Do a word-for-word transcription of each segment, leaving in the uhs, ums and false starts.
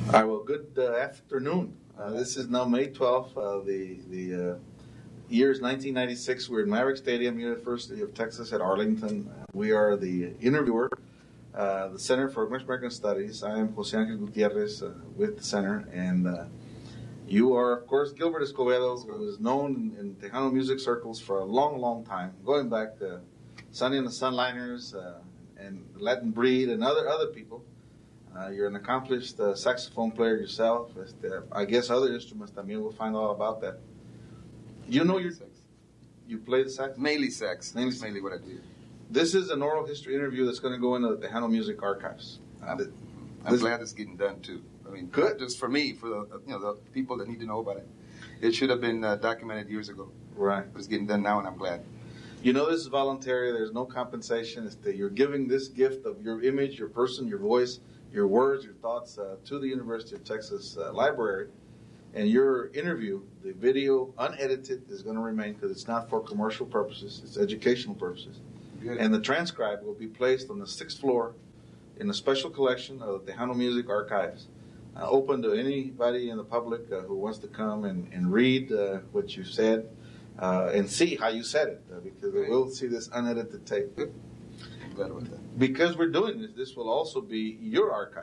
All right, well, good uh, afternoon. Uh, this is now May twelfth. Uh, the the uh, year is nineteen ninety-six. We're in Maverick Stadium, University of Texas at Arlington. We are the interviewer, uh, the Center for Mexican American Studies. I am Jose Angel Gutierrez uh, with the center, and uh, you are, of course, Gilbert Escobedo, who is known in, in Tejano music circles for a long, long time, going back to Sonny and the Sunliners uh, and Latin Breed and other other people. Uh, you're an accomplished uh, saxophone player yourself. Este, I guess other instruments también. We'll find out about that. You know your sax. You play the sax? Mainly sax. Mainly, mainly what I do. This is an oral history interview that's going to go into the Tejano Music Archives. I'm, I'm glad it's getting done too. I mean, good. Not just for me, for the you know the people that need to know about it. It should have been uh, documented years ago. Right. But it's getting done now, and I'm glad. You know, this is voluntary. There's no compensation. It's that you're giving this gift of your image, your person, your voice, your words, your thoughts uh, to the University of Texas uh, Library. And your interview, the video, unedited, is going to remain because it's not for commercial purposes. It's educational purposes. Good. And the transcript will be placed on the sixth floor in a special collection of the Tejano Music Archives, uh, open to anybody in the public uh, who wants to come and, and read uh, what you said uh, and see how you said it, uh, because they will see this unedited tape. Good. I'm glad about that. Because we're doing this, this will also be your archive.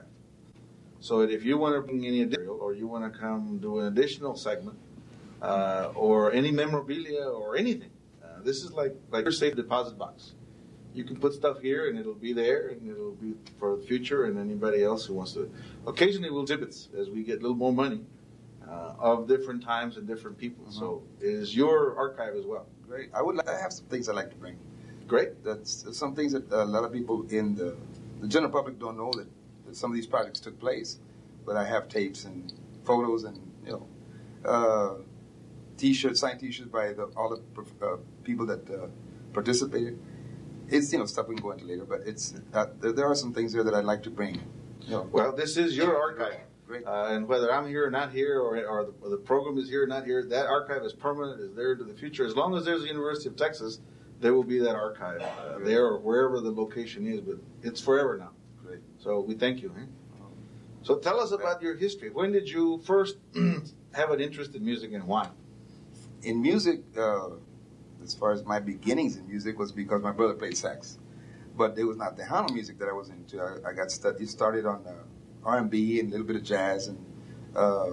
So that if you want to bring any material or you want to come do an additional segment uh, or any memorabilia or anything, uh, this is like, like your safe deposit box. You can put stuff here and it'll be there and it'll be for the future and anybody else who wants to. Occasionally we'll exhibits as we get a little more money uh, of different times and different people. Mm-hmm. So it is your archive as well. Great. I would. Like, I have some things I'd like to bring. Great. That's some things that a lot of people in the, the general public don't know that, that some of these projects took place. But I have tapes and photos and, you know, uh, T-shirts, signed T-shirts by the, all the uh, people that uh, participated. It's, you know, stuff we can go into later, but it's uh, there, there are some things there that I'd like to bring. You know. Well, this is your archive. Great. Uh, and whether I'm here or not here, or, or, the, or the program is here or not here, that archive is permanent, is there to the future. As long as there's a University of Texas, there will be that archive uh, there or wherever the location is, but it's forever now. Great. So we thank you. Eh? So tell us about your history. When did you first have an interest in music and why? In music, uh, as far as my beginnings in music was because my brother played sax. But it was not Tejano music that I was into. I, I got stu- started on uh, R and B and a little bit of jazz and uh,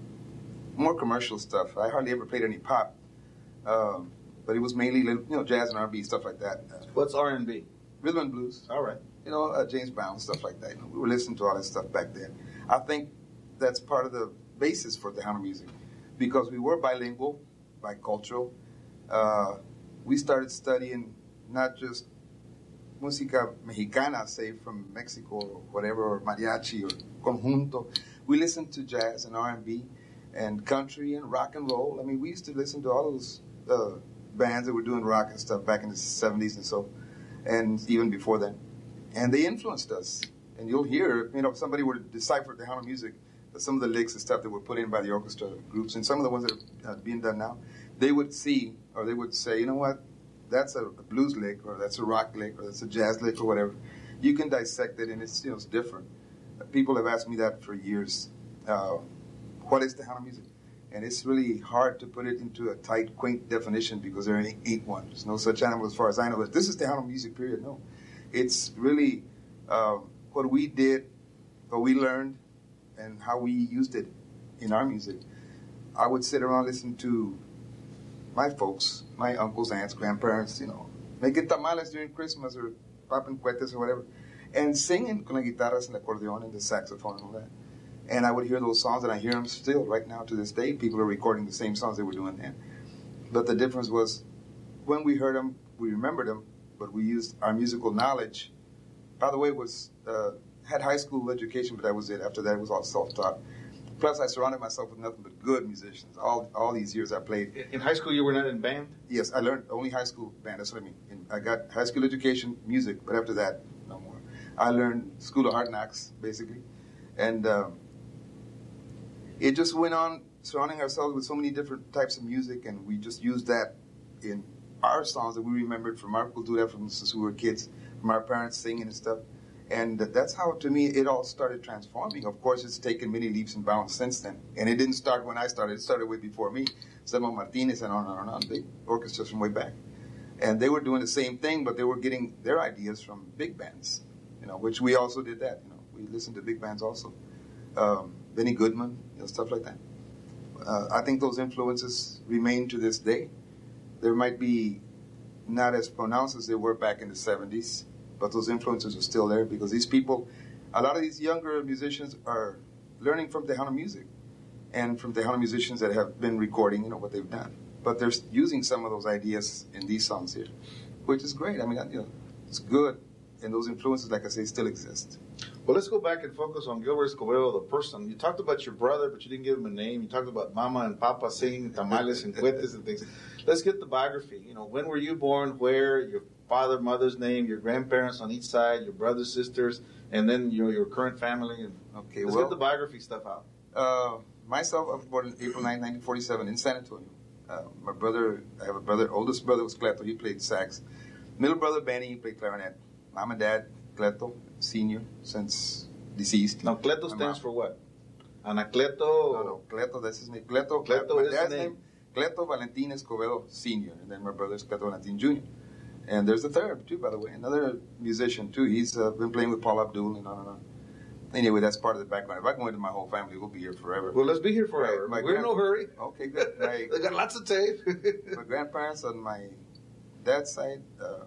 more commercial stuff. I hardly ever played any pop. Um, but it was mainly little, you know, jazz and R and B, stuff like that. Uh, What's R and B? Rhythm and blues. All right. You know, uh, James Brown, stuff like that. You know, we were listening to all that stuff back then. I think that's part of the basis for Tejano music because we were bilingual, bicultural. Uh, we started studying not just música mexicana, say from Mexico or whatever, or mariachi or conjunto. We listened to jazz and R and B and country and rock and roll. I mean, we used to listen to all those uh, bands that were doing rock and stuff back in the seventies and so, and even before then. And they influenced us. And you'll hear, you know, if somebody were to decipher Tejano music, some of the licks and stuff that were put in by the orchestra groups, and some of the ones that are being done now, they would see, or they would say, you know what, that's a blues lick, or that's a rock lick, or that's a jazz lick, or whatever. You can dissect it, and it's, you know, it's different. People have asked me that for years. Uh, what is Tejano music? And it's really hard to put it into a tight, quaint definition because there ain't, ain't one. There's no such animal as far as I know. But this is Tejano music, period. No. It's really uh, what we did, what we learned, and how we used it in our music. I would sit around listening to my folks, my uncles, aunts, grandparents, you know, making tamales during Christmas or popping cohetes or whatever, and singing con la guitarras and the acordeon and the saxophone and all that. And I would hear those songs, and I hear them still right now to this day. People are recording the same songs they were doing then. But the difference was when we heard them, we remembered them, but we used our musical knowledge. By the way, it was uh, had high school education, but that was it. After that, it was all self-taught. Plus, I surrounded myself with nothing but good musicians. All all these years I played. In high school, you were not in band? Yes, I learned only high school band. That's what I mean. And I got high school education, music, but after that, no more. I learned School of Hard Knocks, basically. And um, it just went on surrounding ourselves with so many different types of music, and we just used that in our songs that we remembered from our cultura, from since we were kids, from our parents singing and stuff. And that's how, to me, it all started transforming. Of course, it's taken many leaps and bounds since then. And it didn't start when I started. It started way before me. Selma Martinez and on and on and on, big orchestras from way back. And they were doing the same thing, but they were getting their ideas from big bands, you know, which we also did that. You know, we listened to big bands also. Um, Benny Goodman, you know, stuff like that. Uh, I think those influences remain to this day. There might be not as pronounced as they were back in the seventies, but those influences are still there because these people, a lot of these younger musicians are learning from Tejano music and from Tejano musicians that have been recording, you know, what they've done. But they're using some of those ideas in these songs here, which is great. I mean, you know, it's good. And those influences, like I say, still exist. Well, let's go back and focus on Gilbert Escobedo, the person. You talked about your brother, but you didn't give him a name. You talked about Mama and Papa singing tamales and cuetes and things. Let's get the biography. You know, when were you born? Where? Your father, mother's name, your grandparents on each side, your brothers, sisters, and then your your current family. And okay, let's well, get the biography stuff out. Uh, myself, I was born on April ninth, nineteen forty-seven in San Antonio. Uh, my brother, I have a brother, oldest brother was Cleto. He played sax. Middle brother, Benny, he played clarinet. Mom and dad, Cleto, senior, since deceased. Now, Cleto My stands mom. for what? Anacleto? No, no, Cleto, that's his name. Cleto, Cleto my is dad's the name. name. Cleto Valentin Escobedo, senior. And then my brother's Cleto Valentin, junior. And there's a third, too, by the way. Another musician, too. He's uh, been playing with Paul Abdul and on and on. Anyway, that's part of the background. If I go into my whole family, we'll be here forever. Well, let's be here forever. My- my We're in no grand- hurry. Okay, good. My, They got lots of tape. my grandparents on my dad's side, uh,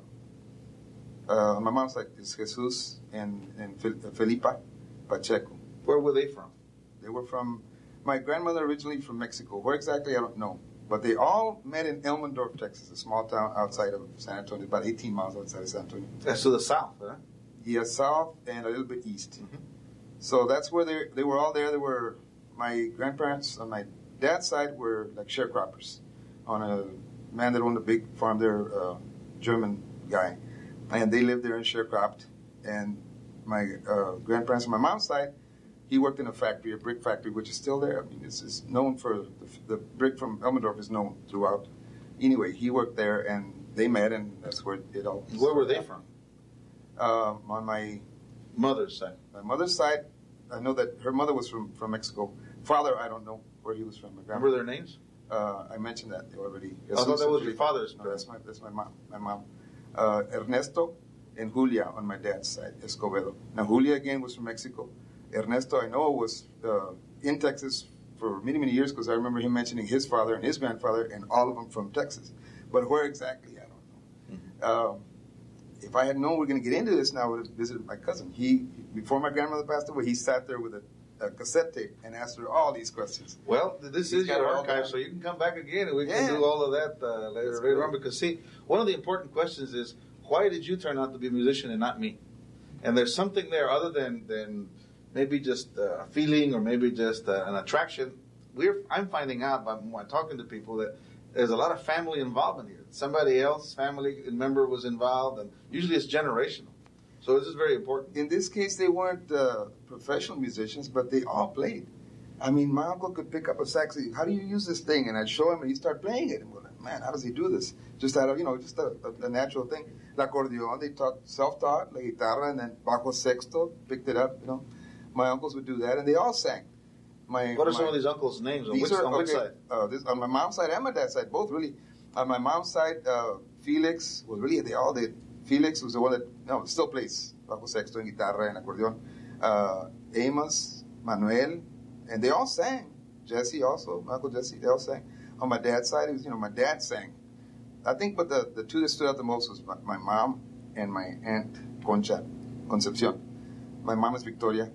uh, on my mom's side is Jesus and, and Fel- Felipa Pacheco. Where were they from? They were from, my grandmother originally from Mexico. Where exactly, I don't know. But they all met in Elmendorf, Texas, a small town outside of San Antonio, about eighteen miles outside of San Antonio. That's to the south, huh? Yeah, south and a little bit east. Mhm. So that's where they they were all there. They were, my grandparents on my dad's side were like sharecroppers on a man that owned a big farm there, uh, German guy. And they lived there and sharecropped. And my uh, grandparents on my mom's side, he worked in a factory, a brick factory, which is still there. I mean, it's, it's known for, the, the brick from Elmendorf is known throughout. Anyway, he worked there and they met and that's where it all. Where were they from? Uh, on my Mother's side. my mother's side, I know that her mother was from, from Mexico. Father, I don't know where he was from. My Remember grandmother. their names? Uh, I mentioned that already. I thought that was your father's. No, that's my that's my mom. My mom. Uh, Ernesto and Julia on my dad's side, Escobedo. Now Julia again was from Mexico. Ernesto, I know, was uh, in Texas for many many years because I remember him mentioning his father and his grandfather and all of them from Texas. But where exactly, I don't know. Mm-hmm. Um, if I had known we were going to get into this, now I would have visited my cousin. He, before my grandmother passed away, he sat there with a, a cassette tape and asked her all these questions. Well, this He's is got your it all archive, down. so you can come back again and we Yeah. can do all of that uh, later, That's later great. on. Because, see, one of the important questions is, why did you turn out to be a musician and not me? And there's something there other than, than maybe just a feeling or maybe just uh, an attraction. We're, I'm finding out by, by talking to people that there's a lot of family involvement here. Somebody else, family member was involved, and usually it's generational. So this is very important. In this case, they weren't uh, professional musicians, but they all played. I mean, my uncle could pick up a sax. He'd, how do you use this thing? And I'd show him, and he'd start playing it. And we're like, man, how does he do this? Just out of, you know, just a, a, a natural thing. La acordeon, they taught, self-taught, la guitarra, and then bajo sexto, picked it up, you know. My uncles would do that, and they all sang. My, What are my, some of these uncles' names? On These which, are, on which okay, side? Uh, this, on my mom's side and my dad's side, both really. On my mom's side, uh, Felix was really, they all did. Felix was the one that, no, still plays bajo sexto and guitarra and accordion. Uh, Amos, Manuel, and they all sang. Jesse also, my Uncle Jesse, they all sang. On my dad's side, it was, you know, my dad sang. I think, but the, the two that stood out the most was my, my mom and my aunt, Concha, Concepcion. My mom is Victoria.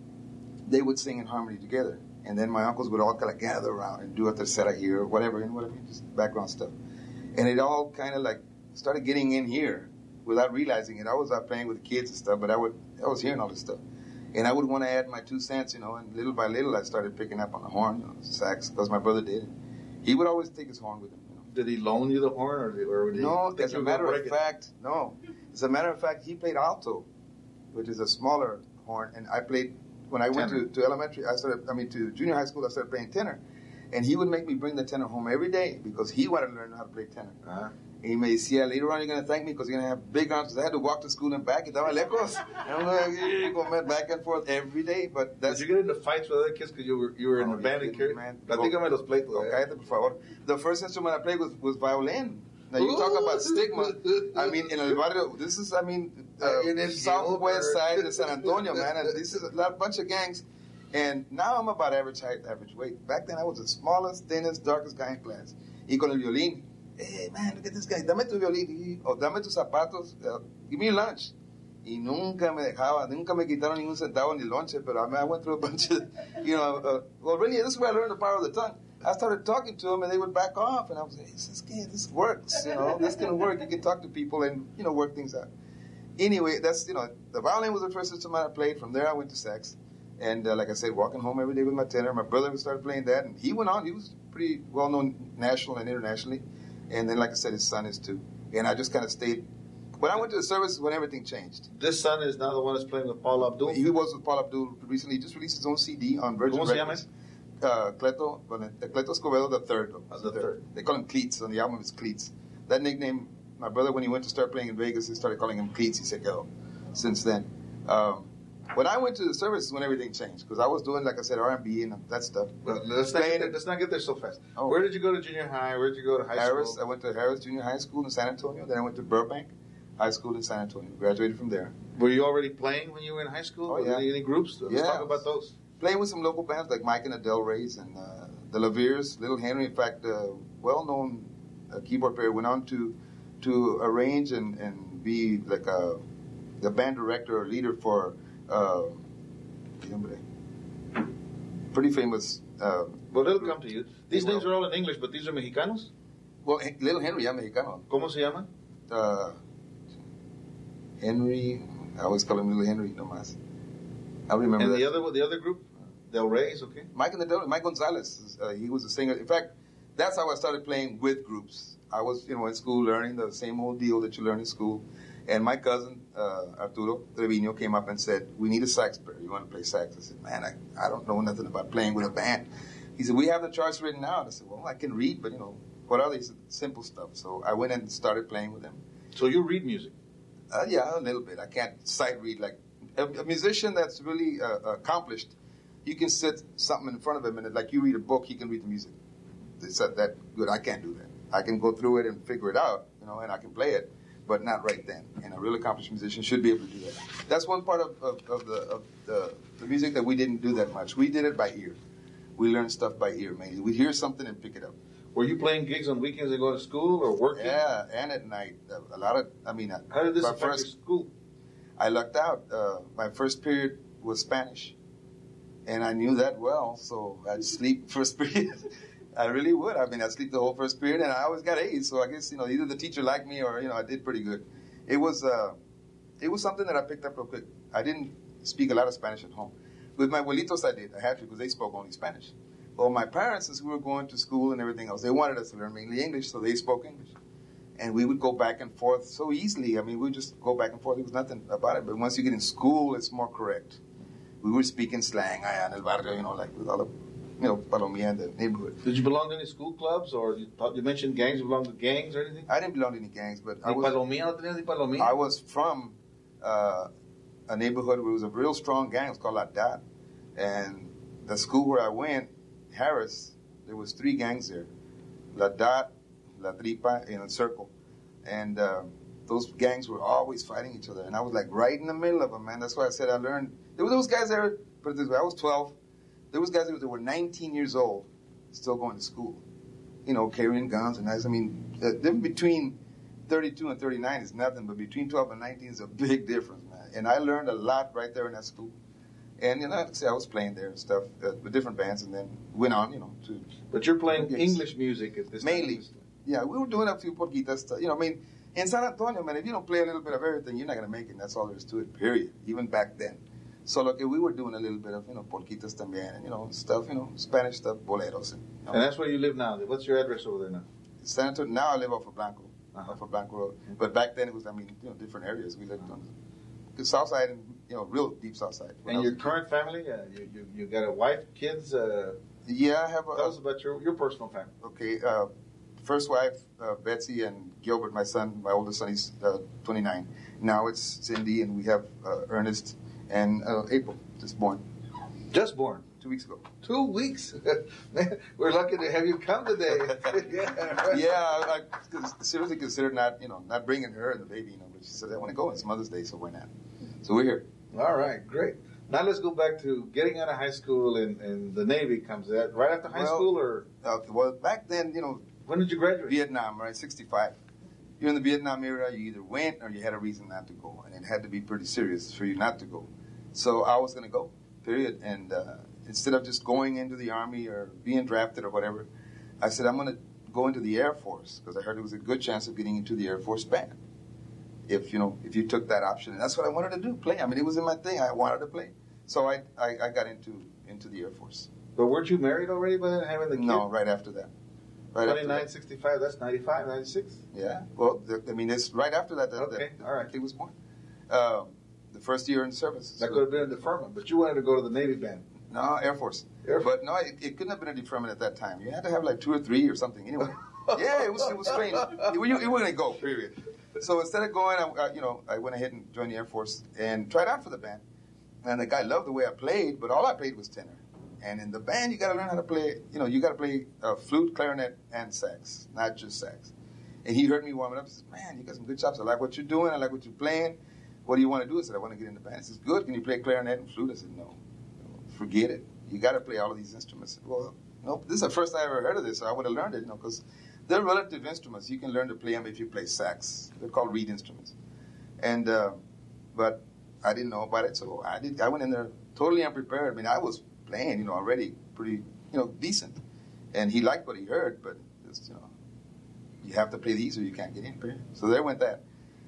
They would sing in harmony together. And then my uncles would all kind of gather around and do a tercera here or whatever, and whatever, just background stuff. And it all kind of like started getting in here without realizing it. I was out playing with the kids and stuff, but I would I was hearing all this stuff. And I would want to add my two cents, you know, and little by little I started picking up on the horn, you know, sax, because my brother did. He would always take his horn with him, you know. Did he loan you the horn, or did, or did No, he think as you a were gonna matter of break it? fact, no. As a matter of fact, he played alto, which is a smaller horn, and I played, when I went to, Tenor. to elementary, I started, I mean, to junior high school, I started playing tenor. And he would make me bring the tenor home every day because he wanted to learn how to play tenor. Uh-huh. And he may see, later on you're going to thank me because you're going to have big arms. I had to walk to school and back. Estaba lejos. And I'm going to go back and forth every day. But that's, Did you get into fights with other kids because you were, you were in Oh, the band you and kidding, carried? man. Platícame los pleitos. Oh, eh. cállate, por favor. The first instrument I played was, was violin. Now, you talk about stigma. I mean, in El Barrio, this is, I mean, uh, In El southwest Gilbert. side of San Antonio, man. And this is a lot, bunch of gangs. And now I'm about average height, average weight. Back then, I was the smallest, thinnest, darkest guy in class. Y con el violín. Hey, man, look at this guy. Dame tu violín. O dame tus zapatos. Uh, give me your lunch. Y nunca me dejaba, nunca me quitaron ningún centavo ni lonche, but I mean, I went through a bunch of, you know, uh, well, really, this is where I learned the power of the tongue. I started talking to them, and they would back off, and I was like, this, this works, you know, this can work. You can talk to people and, you know, work things out. Anyway, that's, you know, the violin was the first instrument I played. From there, I went to sax. And uh, like I said, walking home every day with my tenor. My brother started playing that, and he went on. He was pretty well-known national and internationally. And then, like I said, his son is too. And I just kind of stayed. When I went to the service, when everything changed. This son is now the one that's playing with Paul Abdul. He was with Paul Abdul recently. He just released his own C D on Virgin ¿Cómo se Records. Uh, Cleto, well, Cleto Escobedo the third. Uh, the third. They call him Cleats. On the album, it's Cleats. That nickname, my brother, when he went to start playing in Vegas, he started calling him Cleats. He said, "Go." Since then, um, when I went to the service is when everything changed because I was doing, like I said, R and B and that stuff. Well, let's, not Playing get, it- let's not get there so fast. Oh. Where did you go to junior high? Where did you go to high Harris. school? I went to Harris Junior High School in San Antonio. Then I went to Burbank High School in San Antonio. Graduated from there. Were you already playing when you were in high school? Oh, yeah. Any, any groups? Let's Yeah. talk about those. Playing with some local bands like Mike and the Del Reys and uh, the Laveers, Little Henry. In fact, uh, well-known uh, keyboard player went on to to arrange and, and be like a the band director or leader for uh, pretty famous. Uh, Well, it'll come to you. These Well- names are all in English, but these are Mexicanos? well, Little Henry, yeah, Mexicano. ¿Cómo se llaman? Uh, Henry, I always call him Little Henry, no más. I remember And that. the other the other group? Del Reyes, okay. Mike and the Del- Mike Gonzalez, uh, he was a singer. In fact, that's how I started playing with groups. I was, you know, in school learning the same old deal that you learn in school. And my cousin, uh, Arturo Trevino, came up and said, "We need a sax player. You want to play sax?" I said, "Man, I, I don't know nothing about playing with a band." He said, "We have the charts written out." I said, "Well, I can read, but, you know, what are these simple stuff?" So I went and started playing with them. So you read music. Uh, yeah, a little bit. I can't sight read like a, a musician that's really uh, accomplished. You can sit something in front of him, and like you read a book, he can read the music. It's not that good. I can't do that. I can go through it and figure it out, you know, and I can play it, but not right then. And a real accomplished musician should be able to do that. That's one part of, of, of the of the, the music that we didn't do that much. We did it by ear. We learned stuff by ear mainly. We hear something and pick it up. Were you playing gigs on weekends and going to school or working? Yeah, and at night, a, a lot of. I mean, How did this my affect first, your school? I lucked out. Uh, my first period was Spanish, and I knew that well, so I'd sleep first period. I really would. I mean, I'd sleep the whole first period, and I always got A's. So I guess, you know, either the teacher liked me or, you know, I did pretty good. It was uh, it was something that I picked up real quick. I didn't speak a lot of Spanish at home. With my abuelitos, I did. I had to because they spoke only Spanish. Well, my parents, since we were going to school and everything else, they wanted us to learn mainly English, so they spoke English. And we would go back and forth so easily. I mean, we would just go back and forth. There was nothing about it. But once you get in school, it's more correct. We were speaking slang, allá en el barrio, you know, like with all the, you know, palomilla in the neighborhood. Did you belong to any school clubs, or you, thought, you mentioned gangs? You belonged to gangs or anything? I didn't belong to any gangs, but I Ni was, palomilla, no tenías ni palomilla. I was from uh, a neighborhood where it was a real strong gang. It was called La Dat. And the school where I went, Harris, there was three gangs there. La Dat, La Tripa, and El Circle. And uh, those gangs were always fighting each other. And I was like right in the middle of them, man. That's why I said I learned. There were those guys there, put it this way, I was twelve. There was guys that were nineteen years old, still going to school. You know, carrying guns and knives. I mean, uh, them between thirty-two and thirty-nine is nothing, but between twelve and nineteen is a big difference, man. And I learned a lot right there in that school. And, you know, like I said, I was playing there and stuff uh, with different bands, and then went on, you know, to... But you're playing Yes. English music at this Mainly. time. Yeah, we were doing a few porquitas stuff. You know, I mean, in San Antonio, man, if you don't play a little bit of everything, you're not going to make it. That's all there is to it, period. Even back then. So, look, we were doing a little bit of, you know, porquitas también, and, you know, stuff, you know, Spanish stuff, boleros. And, you know. And that's where you live now. What's your address over there now? San Antonio, now I live off of Blanco, Uh-huh. off of Blanco Road. But back then it was, I mean, you know, different areas. We lived on the south side and you know, real deep South Side. And your current family, uh, you, you you got a wife, kids? Uh, yeah, I have a... Tell us about your, your personal family. Okay, uh, first wife, uh, Betsy, and Gilbert, my son, my oldest son, he's uh, twenty-nine. Now it's Cindy, and we have uh, Ernest and uh, April, just born. Just born? Two weeks ago. Two weeks? Man, we're lucky to have you come today. yeah, yeah I, I seriously considered not, you know, not bringing her and the baby, you know, but she said, I want to go. It's Mother's Day, so why not? So we're here. All right, great. Now let's go back to getting out of high school and, and the Navy comes. That right after high well, school or? Uh, well, back then, you know. When did you graduate? Vietnam, right? sixty-five. You're in the Vietnam era, you either went or you had a reason not to go. And it had to be pretty serious for you not to go. So I was going to go, period. And uh, instead of just going into the Army or being drafted or whatever, I said, I'm going to go into the Air Force because I heard there was a good chance of getting into the Air Force band. If, you know, if you took that option. And that's what I wanted to do, play. I mean, it was in my thing. I wanted to play. So I, I, I got into, into the Air Force. But weren't you married already by then, having the kid? No, right after that. Right twenty-nine sixty-five, that's ninety-five, ninety-six? Yeah. Well, the, I mean, it's right after that that, okay. that all right. he was born. Um, the first year in service. That so. could have been a deferment, but you wanted to go to the Navy band. No, Air Force. Air Force. But no, it, it couldn't have been a deferment at that time. You had to have like two or three or something. Anyway. yeah, it was it was strange. You, you, you were going to go, period. So instead of going, I, I, you know, I went ahead and joined the Air Force and tried out for the band. And the guy loved the way I played, but all I played was tenor. And in the band, you got to learn how to play, you know, you got to play uh, flute, clarinet, and sax, not just sax. And he heard me warming up. He said, man, you got some good chops. I like what you're doing. I like what you're playing. What do you want to do? I said, I want to get in the band. He says, good. Can you play clarinet and flute? I said, no. Forget it. You got to play all of these instruments. I said, well, no, this is the first I ever heard of this, so I would have learned it, you know, because they're relative instruments. You can learn to play them if you play sax. They're called reed instruments. And, uh, but I didn't know about it, so I did. I went in there totally unprepared. I mean, I was playing, you know, already pretty, you know, decent. And he liked what he heard, but just, you know, you have to play these or you can't get in. So there went that.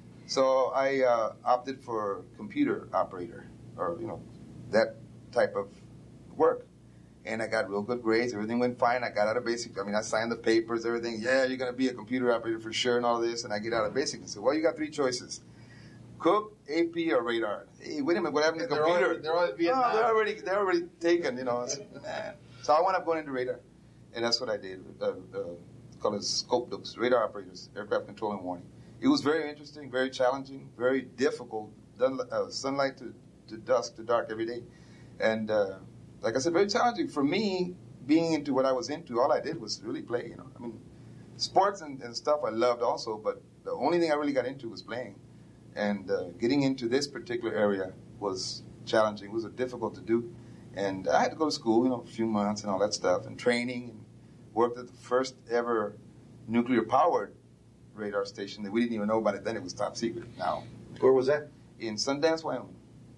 So I uh, opted for computer operator or, you know, that type of work. And I got real good grades. Everything went fine. I got out of basic. I mean, I signed the papers, everything. Yeah, you're going to be a computer operator for sure and all this. And I get out of basic and say, well, you got three choices. Cook, A P, or radar. Hey, wait a minute, what happened to the computer? Already, they're already Vietnam. No, they're already, they're already taken, you know. Man. So I wound up going into radar, and that's what I did. Uh, uh, called it scope looks, radar operators, aircraft control and warning. It was very interesting, very challenging, very difficult. Done, uh, sunlight to, to dusk to dark every day, and uh, like I said, very challenging for me. Being into what I was into, all I did was really play. You know, I mean, sports and, and stuff I loved also, but the only thing I really got into was playing. And uh, getting into this particular area was challenging. It was difficult to do. And I had to go to school, you know, a few months and all that stuff, and training, and worked at the first ever nuclear-powered radar station that we didn't even know about it then. It was top secret now. Where was that? In Sundance, Wyoming.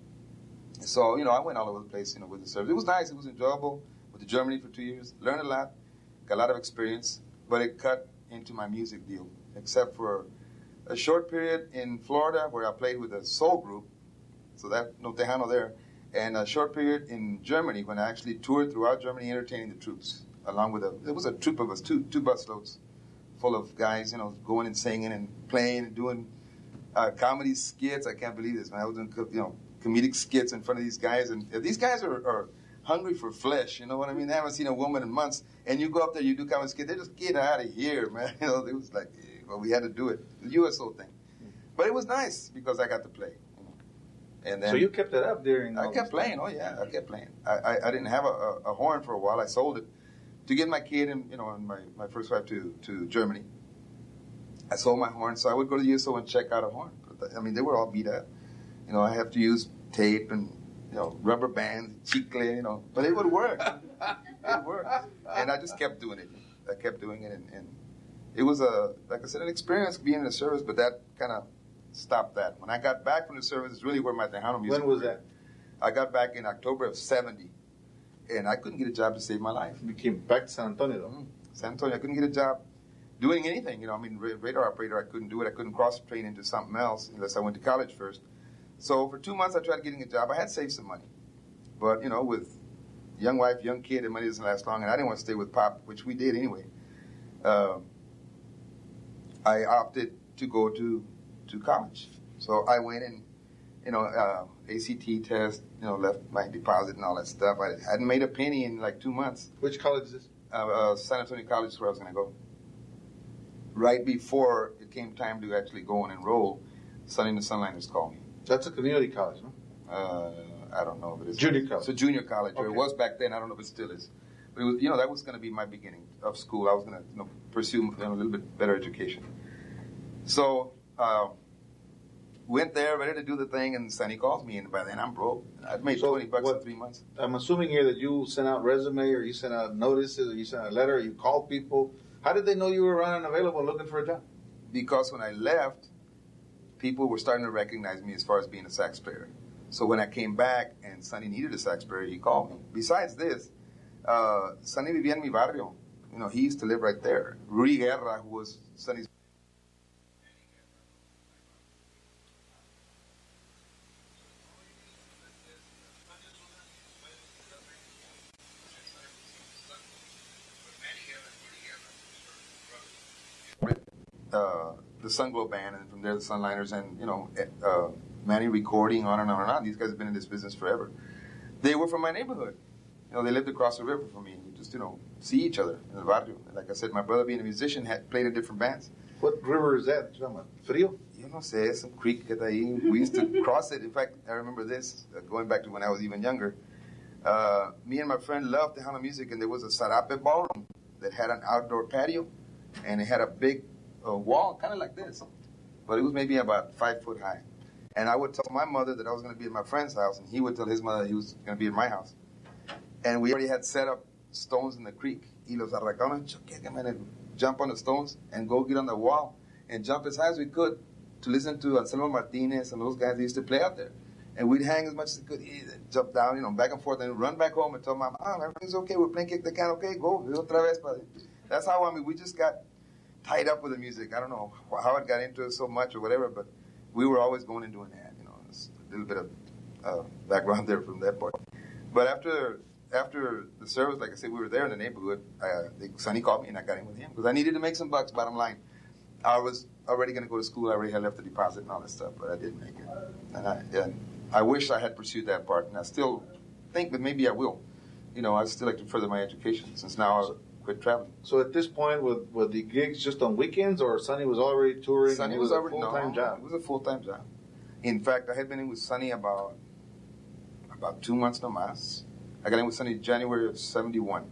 So, you know, I went all over the place, you know, with the service. It was nice. It was enjoyable. Went to Germany for two years. Learned a lot. Got a lot of experience. But it cut into my music deal, except for a short period in Florida where I played with a soul group, so that, no Tejano there, and a short period in Germany when I actually toured throughout Germany entertaining the troops, along with a, it was a troop of us, two, two busloads full of guys, you know, going and singing and playing and doing uh, comedy skits. I can't believe this, man. I was doing, you know, comedic skits in front of these guys, and these guys are, are hungry for flesh, you know what I mean? They haven't seen a woman in months, and you go up there, you do comedy skits, they just get out of here, man. You know, it was like, well, we had to do it. The U S O thing. But it was nice because I got to play. You know. And then so you kept it up during I kept playing. Oh, yeah. I kept playing. I, I, I didn't have a, a, a horn for a while. I sold it to get my kid and, you know, and my, my first wife to, to Germany. I sold my horn, so I would go to the U S O and check out a horn. But, I mean, they were all beat up. You know, I have to use tape and, you know, rubber bands, chicle, you know. But it would work. It worked. And I just kept doing it. I kept doing it, and, and it was, a, like I said, an experience being in the service, but that kind of stopped that. When I got back from the service, is really where my Tejano music When was career. that? I got back in October of seventy, and I couldn't get a job to save my life. You came back to San Antonio, though. Mm-hmm. San Antonio, I couldn't get a job doing anything. You know, I mean, radar operator, I couldn't do it. I couldn't cross-train into something else unless I went to college first. So for two months, I tried getting a job. I had saved some money. But, you know, with young wife, young kid, and money doesn't last long, and I didn't want to stay with Pop, which we did anyway. Um, I opted to go to, to college. So I went and you know, uh, A C T test, you know, left my deposit and all that stuff. I hadn't made a penny in like two months. Which college is this? Uh, uh, San Antonio College is where I was going to go. Right before it came time to actually go and enroll, Sonny and the Sunliners called me. That's a community college, no? Uh, I don't know if it is. Junior college. It's a junior college, or Okay. it was back then. I don't know if it still is. But it was, you know, that was going to be my beginning of school. I was going to, you know, pursue you know, a little bit better education. So, uh, went there, ready to do the thing, and Sonny calls me, and by then I'm broke. I'd made So twenty bucks what- in three months. I'm assuming here that you sent out resume, or you sent out notices, or you sent out a letter, or you called people. How did they know you were around and available looking for a job? Because when I left, people were starting to recognize me as far as being a sax player. So when I came back and Sonny needed a sax player, he called me. Besides this, uh, Sonny vivía en mi barrio. You know, he used to live right there. Rudy Guerra, who was Sonny's uh, the Sunglow Band, and from there the Sunliners, and you know, uh, Manny Recording, on and on and on. These guys have been in this business forever. They were from my neighborhood. You know, they lived across the river from me. We just, you know, see each other in the barrio. Like I said, my brother being a musician had played in different bands. What river is that? Frio? You know, sé, it's some creek that I, we used to cross it. In fact, I remember this, uh, going back to when I was even younger. Uh, me and my friend loved Tejano music, and there was a Sarape ballroom that had an outdoor patio, and it had a big uh, wall, kind of like this, but it was maybe about five foot high. And I would tell my mother that I was going to be at my friend's house, and he would tell his mother he was going to be at my house. And we already had set up stones in the creek. Y los arrancaban, and jump on the stones and go get on the wall and jump as high as we could to listen to Anselmo Martinez and those guys that used to play out there. And we'd hang as much as we could, and jump down, you know, back and forth, and run back home and tell Mom, Mom, everything's okay. We're playing Kick the Can, okay? Go, otra vez, padre. That's how, I mean, we just got tied up with the music. I don't know how it got into it so much or whatever, but we were always going and doing that, you know. It's a little bit of uh, background there from that part. But after after the service, like I said, we were there in the neighborhood. Uh, they, Sonny called me, and I got in with him because I needed to make some bucks, bottom line. I was already going to go to school. I already had left the deposit and all that stuff, but I didn't make it. And I, and I wish I had pursued that part, and I still think that maybe I will. You know, I'd still like to further my education since now I've quit traveling. So at this point, with, with the gigs just on weekends, or Sonny was already touring? Sonny and it was, was already a full-time no, job. It was a full-time job. In fact, I had been in with Sonny about about two months no más. I got in with Sonny January of seventy-one.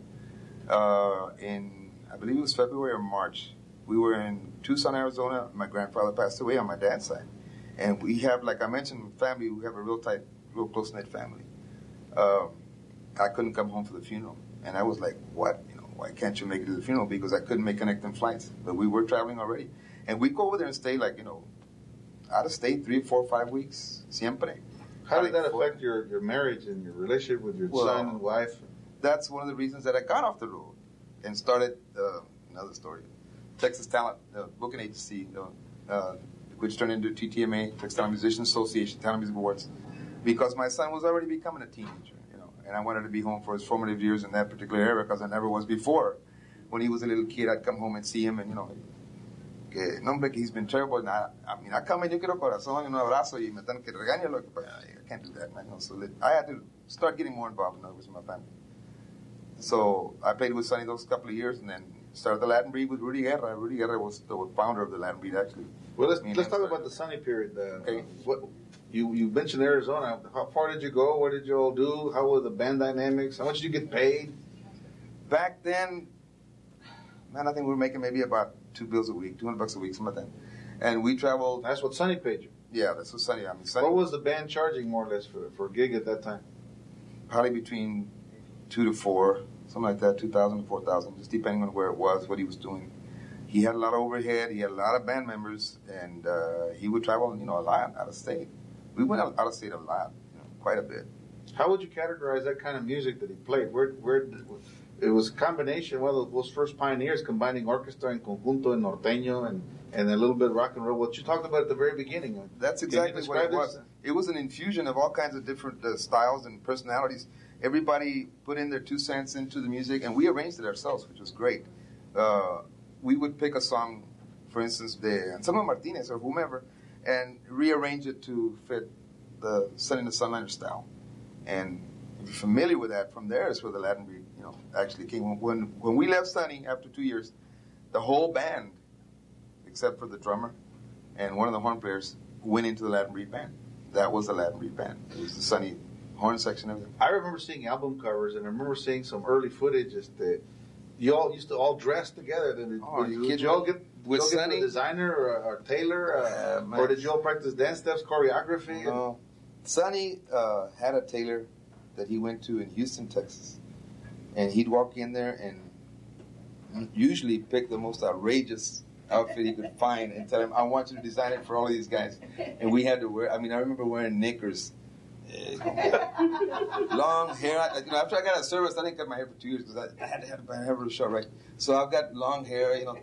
Uh, in, I believe it was February or March, we were in Tucson, Arizona. My grandfather passed away on my dad's side. And we have, like I mentioned, family, we have a real tight, real close-knit family. Uh, I couldn't come home for the funeral. And I was like, what? You know, why can't you make it to the funeral? Because I couldn't make connecting flights. But we were traveling already. And we'd go over there and stay like, you know, out of state, three, four, five weeks, siempre. How did that affect your, your marriage and your relationship with your Well, son and wife? That's one of the reasons that I got off the road and started uh, another story. Texas Talent uh, Booking Agency, uh, uh, which turned into T T M A, Texas Talent Musicians Association, Talent Music Awards, because my son was already becoming a teenager, you know, and I wanted to be home for his formative years in that particular era because I never was before. When he was a little kid, I'd come home and see him, and you know, que, no, hombre, que he's been terrible. And I, I mean, I come and yo quiero corazón y un abrazo y me tengo que regañarlo. I can't do that, man. You know, so I had to start getting more involved in other ways with my family. So I played with Sonny those couple of years, and then started the Latin Breed with Rudy Guerra. Rudy Guerra was the founder of the Latin Breed, actually. Well, let's, Me and let's him talk started. about the Sonny period. Uh, Okay. What you you mentioned Arizona. How far did you go? What did you all do? How were the band dynamics? How much did you get paid? Back then, man, I think we were making maybe about two bills a week, two hundred bucks a week, something like that. And we traveled. That's what Sonny paid you. Yeah, that's what Sonny. I mean, Sonny What was the band charging more or less for for a gig at that time? probably between two to four, something like that, two thousand to four thousand, just depending on where it was, what he was doing. He had a lot of overhead. He had a lot of band members, and uh, he would travel, you know, a lot out of state. We went out of state a lot, you know, quite a bit. How would you categorize that kind of music that he played? Where where did, it was a combination. Well, those first pioneers combining orchestra and conjunto and norteño and and a little bit of rock and roll. What you talked about at the very beginning. That's Can you exactly what it describe was. this? It was an infusion of all kinds of different uh, styles and personalities. Everybody put in their two cents into the music, and we arranged it ourselves, which was great. Uh, we would pick a song, for instance, de Anselmo Martinez or whomever, and rearrange it to fit the Sunny and the Sunliner style. And if you're familiar with that, from there is where the Latin Beat, you know, actually came. When when we left Sunny after two years, the whole band, except for the drummer and one of the horn players, went into the Latin Beat band. That was the Latin Beat band. It was the Sunny horn section and everything. I remember seeing album covers, and I remember seeing some early footage. Just that you all used to all dress together. Did, Oh, did, you did kidding you all me? get, With did you all get Sonny? to a designer or, or tailor, uh, Yeah, man. or did you all practice dance steps, choreography? No. Sonny uh, had a tailor that he went to in Houston, Texas. And he'd walk in there and usually pick the most outrageous outfit he could find and tell him, I want you to design it for all of these guys. And we had to wear, I mean, I remember wearing knickers. Long hair. I, you know, after I got out of service, I didn't cut my hair for two years because I, I had to have my hair really short, right? So I've got long hair, you know,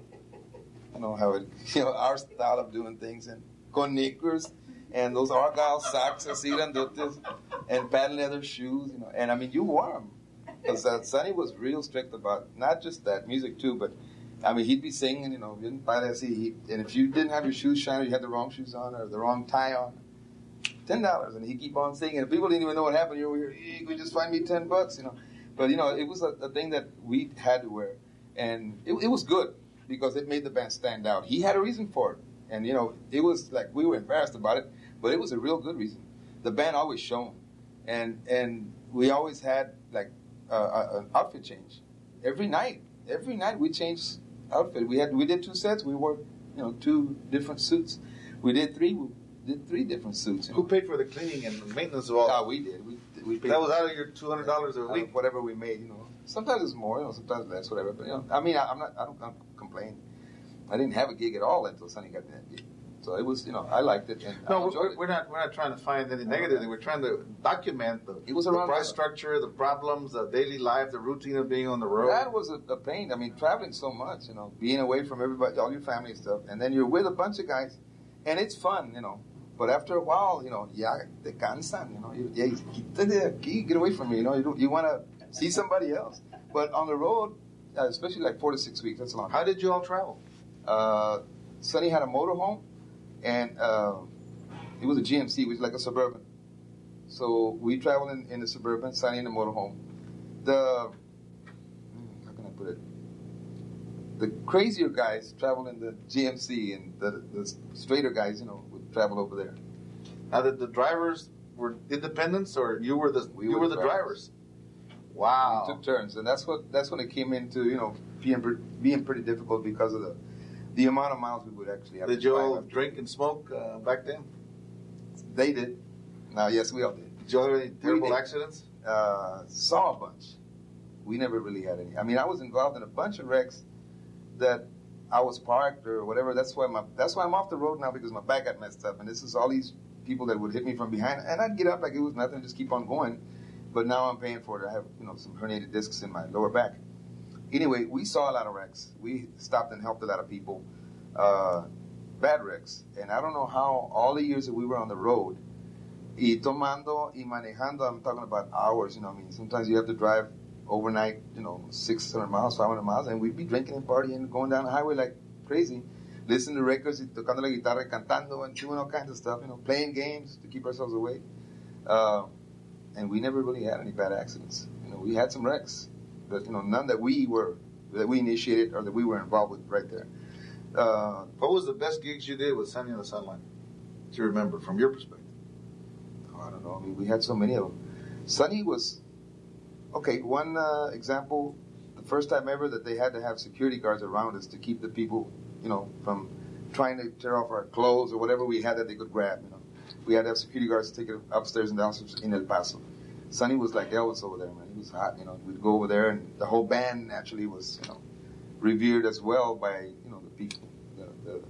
I know how it, you know, our style of doing things, and con knickers and those Argyle socks, así grandotes, and patent leather shoes, you know. And I mean, you wore them because uh, Sonny was real strict about not just that music too, but I mean, he'd be singing, you know, you didn't buy that C D, and if you didn't have your shoes shiny, you had the wrong shoes on or the wrong tie on, ten dollars, and he'd keep on singing. And people didn't even know what happened. You were here, could just find me ten bucks, you know. But you know, it was a, a thing that we had to wear, and it, it was good because it made the band stand out. He had a reason for it, and you know, it was like we were embarrassed about it, but it was a real good reason. The band always shone, and and we always had like uh, a, an outfit change every night. Every night we changed outfit. We had we did two sets. We wore you know two different suits. We did three. We did three different suits. You know. Who paid for the cleaning and maintenance of all? Oh, we did. We we paid That was out of your two hundred dollars a out week. of whatever we made. You know, sometimes it's more. You know, sometimes less. Whatever. But you know, I mean, I, I'm not. I don't, I don't complain. I didn't have a gig at all until Sonny got that gig. So it was, you know, I liked it and I No, enjoyed we're, it. we're not. We're not trying to find any negative. We're trying to document the, It was the around price the- structure, the problems, the daily life, the routine of being on the road. That was a, a pain. I mean, traveling so much, you know, being away from everybody, all your family and stuff, and then you're with a bunch of guys, and it's fun, you know. But after a while, you know, ya te cansan, you know. You, yeah, quítate de aquí, get away from me, you know. You, you want to see somebody else. But on the road, uh, especially like four to six weeks, that's a long time. How did you all travel? Uh, Sonny had a motorhome, and uh, it was a G M C, it was like a Suburban. So we traveled in, in the Suburban, Sonny in the motorhome. The, hmm, how can I put it? The crazier guys traveled in the G M C, and the, the straighter guys, you know, would travel over there. Now, did the drivers were independents, or you were the We you were were the the drivers. drivers? Wow. We took turns, and that's what that's when it came into, you know, being pre- being pretty difficult because of the the amount of miles we would actually have Did to you drive all after. drink and smoke uh, back then? They did. Now, yes, we all did. Did you all have any terrible did. accidents? Uh, saw a bunch. We never really had any. I mean, I was involved in a bunch of wrecks that I was parked or whatever. That's why my that's why I'm off the road now, because my back got messed up, and this is all these people that would hit me from behind, and I'd get up like it was nothing, just keep on going. But now I'm paying for it. I have, you know, some herniated discs in my lower back. Anyway, we saw a lot of wrecks. We stopped and helped a lot of people. Uh, bad wrecks. And I don't know how all the years that we were on the road, y tomando y manejando, I'm talking about hours, you know, I mean, sometimes you have to drive overnight, you know, six hundred miles, five hundred miles, and we'd be drinking and partying, going down the highway like crazy, listening to records, y tocando la guitarra, cantando, and doing all kinds of stuff, you know, playing games to keep ourselves awake. Uh, and we never really had any bad accidents. You know, we had some wrecks, but, you know, none that we were, that we initiated or that we were involved with right there. Uh, What was the best gigs you did with Sunny on the Sunline? Do you remember from your perspective? oh, I don't know. I mean, we had so many of them. Sonny was, okay, one uh, example, the first time ever that they had to have security guards around us to keep the people, you know, from trying to tear off our clothes or whatever we had that they could grab, you know. We had to have security guards to take it upstairs and downstairs in El Paso. Sonny was like Elvis over there, man. He was hot, you know. We'd go over there, and the whole band naturally was, you know, revered as well by, you know, the people, the, the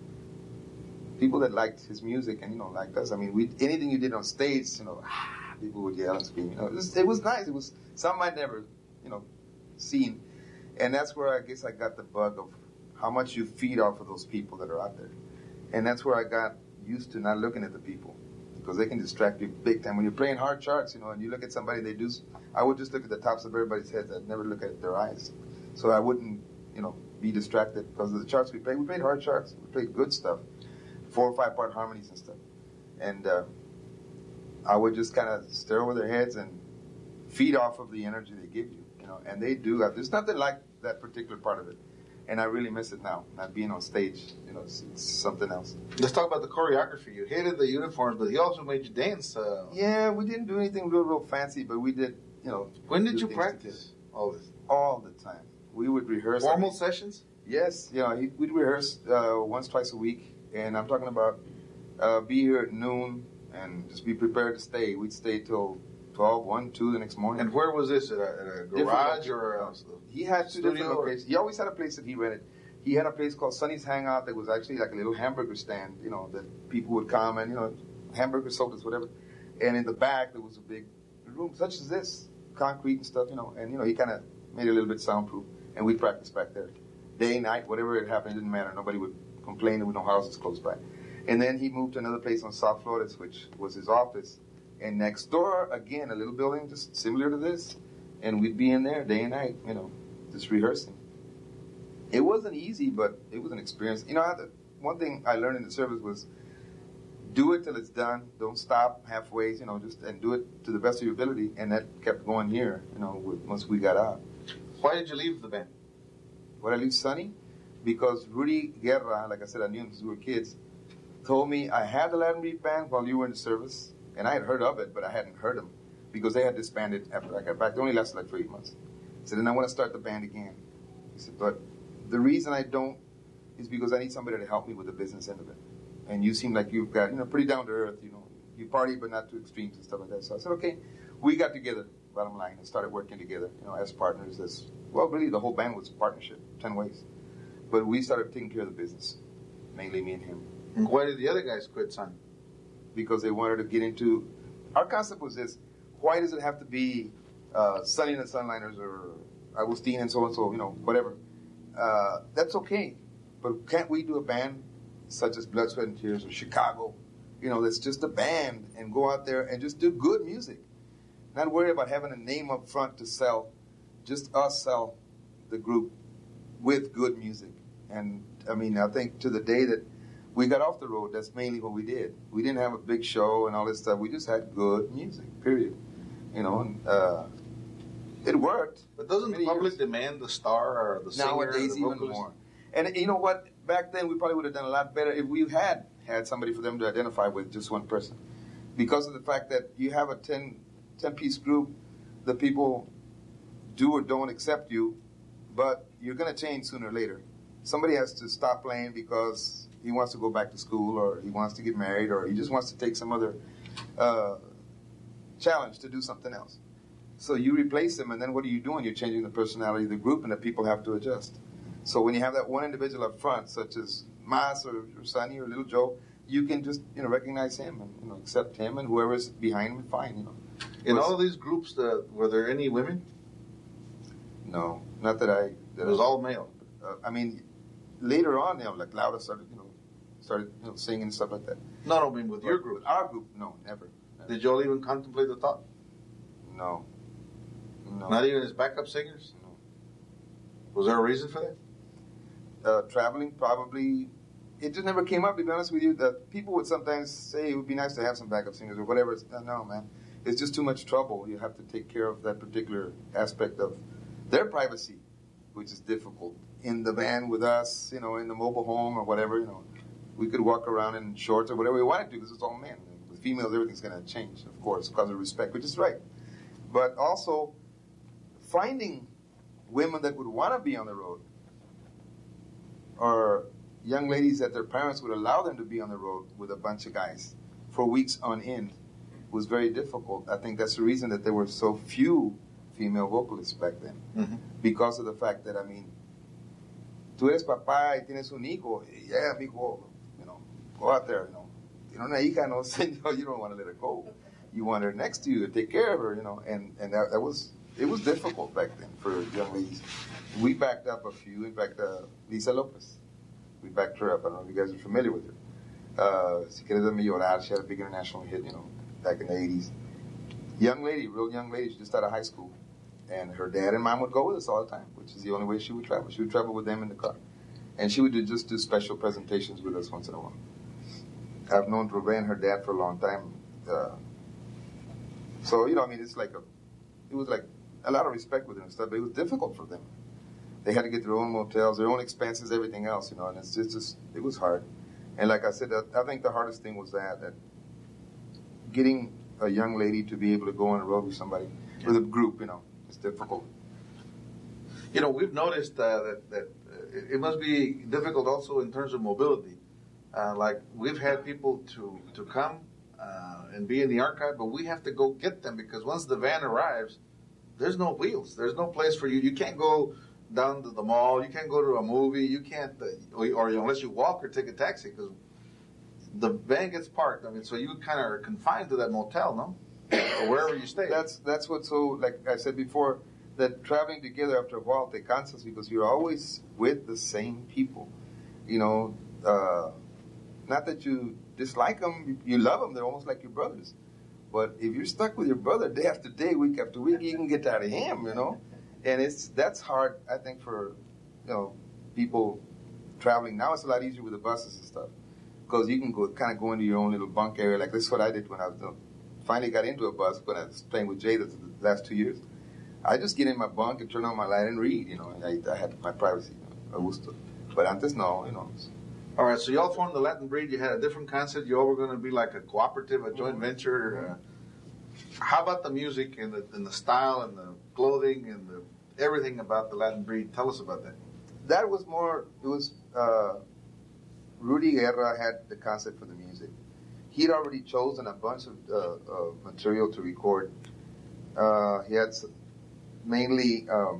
people that liked his music and, you know, liked us. I mean, we anything you did on stage, you know, ah, people would yell and scream. You know, it was, it was nice. It was something I'd never, you know, seen. And that's where I guess I got the bug of how much you feed off of those people that are out there. And that's where I got used to not looking at the people, because they can distract you big time. When you're playing hard charts, you know, and you look at somebody, they do, I would just look at the tops of everybody's heads. I'd never look at their eyes. So I wouldn't, you know, be distracted because of the charts we played. We played hard charts. We played good stuff, four or five part harmonies and stuff. And uh, I would just kind of stare over their heads and feed off of the energy they give you, you know. And they do. There's nothing like that particular part of it, and I really miss it now. Not being on stage, you know, it's, it's something else. Let's talk about the choreography. You hated the uniforms, but he also made you dance. Uh, yeah, we didn't do anything real, real fancy, but we did, you know. When did you practice all this? All the time. We would rehearse. Formal sessions? Yes, you know, we'd rehearse uh, once, twice a week, and I'm talking about uh, be here at noon and just be prepared to stay. We'd stay till twelve, one, two the next morning. And where was this? At a, at a garage or a He had two different studio? locations. He always had a place that he rented. He had a place called Sonny's Hangout that was actually like a little hamburger stand, you know, that people would come and, you know, hamburger sodas, whatever. And in the back, there was a big room such as this, concrete and stuff, you know, and, you know, he kind of made it a little bit soundproof. And we'd practice back there. Day, night, whatever it happened, it didn't matter. Nobody would complain. There were no houses close by. And then he moved to another place on South Flores, which was his office. And next door, again, a little building just similar to this. And we'd be in there day and night, you know, just rehearsing. It wasn't easy, but it was an experience. You know, I had to, one thing I learned in the service was do it till it's done. Don't stop halfway, you know, just and do it to the best of your ability. And that kept going here, you know, once we got out. Why did you leave the band? Why did I leave Sonny? Because Rudy Guerra, like I said, I knew him since we were kids, told me I had the Latin Beat Band while you were in the service. And I had heard of it, but I hadn't heard them because they had disbanded after I got back. They only lasted like three months. He said, and I want to start the band again. He said, but the reason I don't is because I need somebody to help me with the business end of it. And you seem like you've got, you know, pretty down to earth, you know. You party, but not to extremes and stuff like that. So I said, okay. We got together, bottom line, and started working together, you know, as partners. As well, really, the whole band was a partnership, ten ways. But we started taking care of the business, mainly me and him. And why did the other guys quit, son? Because they wanted to get into, our concept was this, why does it have to be uh, Sonny and the Sunliners or Agustin and so-and-so, you know, whatever. Uh, that's okay. But can't we do a band such as Blood, Sweat, and Tears or Chicago, you know, that's just a band and go out there and just do good music. Not worry about having a name up front to sell. Just us sell the group with good music. And, I mean, I think to the day that we got off the road, that's mainly what we did. We didn't have a big show and all this stuff. We just had good music, period. You know, and uh, it worked. But doesn't the public years. demand the star or the singer? Nowadays, the even more. And you know what? Back then, we probably would have done a lot better if we had had somebody for them to identify with, just one person. Because of the fact that you have a ten, ten-piece group, the people do or don't accept you, but you're going to change sooner or later. Somebody has to stop playing because he wants to go back to school, or he wants to get married, or he just wants to take some other uh, challenge to do something else. So you replace him, and then what are you doing? You're changing the personality of the group, and the people have to adjust. So when you have that one individual up front, such as Mas or, or Sonny or Little Joe, you can just, you know, recognize him and, you know, accept him, and whoever's behind him, fine, you know. In all of these groups, the, were there any women? No, not that I. That it was I, all male. Uh, I mean, later on, you know, like Laura started, you know, started, you know, singing and stuff like that. No, no, I mean with your group. With our group, no, never, never. Did y'all even contemplate the thought? No. No. Not even as backup singers? No. Was there a reason for that? Uh, traveling, probably. It just never came up, to be honest with you. That people would sometimes say it would be nice to have some backup singers or whatever. It's, no, man. It's just too much trouble. You have to take care of that particular aspect of their privacy, which is difficult. In the van with us, you know, in the mobile home or whatever, you know, we could walk around in shorts or whatever we wanted to because it's all men. With females, everything's going to change, of course, because of respect, which is right. But also, finding women that would want to be on the road, or young ladies that their parents would allow them to be on the road with a bunch of guys for weeks on end, was very difficult. I think that's the reason that there were so few female vocalists back then. Mm-hmm. Because of the fact that, I mean, tú eres papá y tienes un hijo, yeah, mijo, you know, go out there, you know. You know, una hija, no, you don't want to let her go. You want her next to you to take care of her, you know, and, and that, that was, it was difficult back then for young ladies. We backed up a few. In fact, uh, Lisa Lopez, we backed her up. I don't know if you guys are familiar with her. Uh, Si Quieres Verme Llorar, she had a big international hit, you know, back in the eighties. Young lady, real young lady, she just out of high school. And her dad and mom would go with us all the time, which is the only way she would travel. She would travel with them in the car. And she would do, just do special presentations with us once in a while. I've known Ruben, her dad, for a long time. Uh, So, you know, I mean, it's like a, it was like a lot of respect with them and stuff, but it was difficult for them. They had to get their own motels, their own expenses, everything else, you know, and it's just, just it was hard. And like I said, I think the hardest thing was that, that getting a young lady to be able to go on the road with somebody, yeah. with a group, you know, it's difficult. You know, we've noticed uh, that, that uh, it must be difficult also in terms of mobility. Uh, like, we've had people to, to come uh, and be in the archive, but we have to go get them because once the van arrives, there's no wheels. There's no place for you. You can't go down to the mall. You can't go to a movie. You can't, uh, or, or unless you walk or take a taxi because the van gets parked. I mean, so you kind of are confined to that motel, no? Or wherever you stay. That's that's what's so, like I said before, that traveling together after a while te cansas because you're always with the same people. You know, uh, not that you dislike them, you love them. They're almost like your brothers. But if you're stuck with your brother day after day, week after week, you can get tired of him, you know. And it's that's hard, I think, for you know people traveling. Now it's a lot easier with the buses and stuff because you can go kind of go into your own little bunk area. Like this is what I did when I was you know, finally got into a bus when I was playing with Jay the last two years. I just get in my bunk and turn on my light and read. You know, I, I had my privacy. You know, but antes no, you know. All right, so y'all formed the Latin Breed. You had a different concept. You all were going to be like a cooperative, a joint venture. Uh, how about the music and the, and the style and the clothing and the, everything about the Latin Breed? Tell us about that. That was more, it was, uh, Rudy Guerra had the concept for the music. He had already chosen a bunch of uh, uh, material to record. Uh, he had mainly um,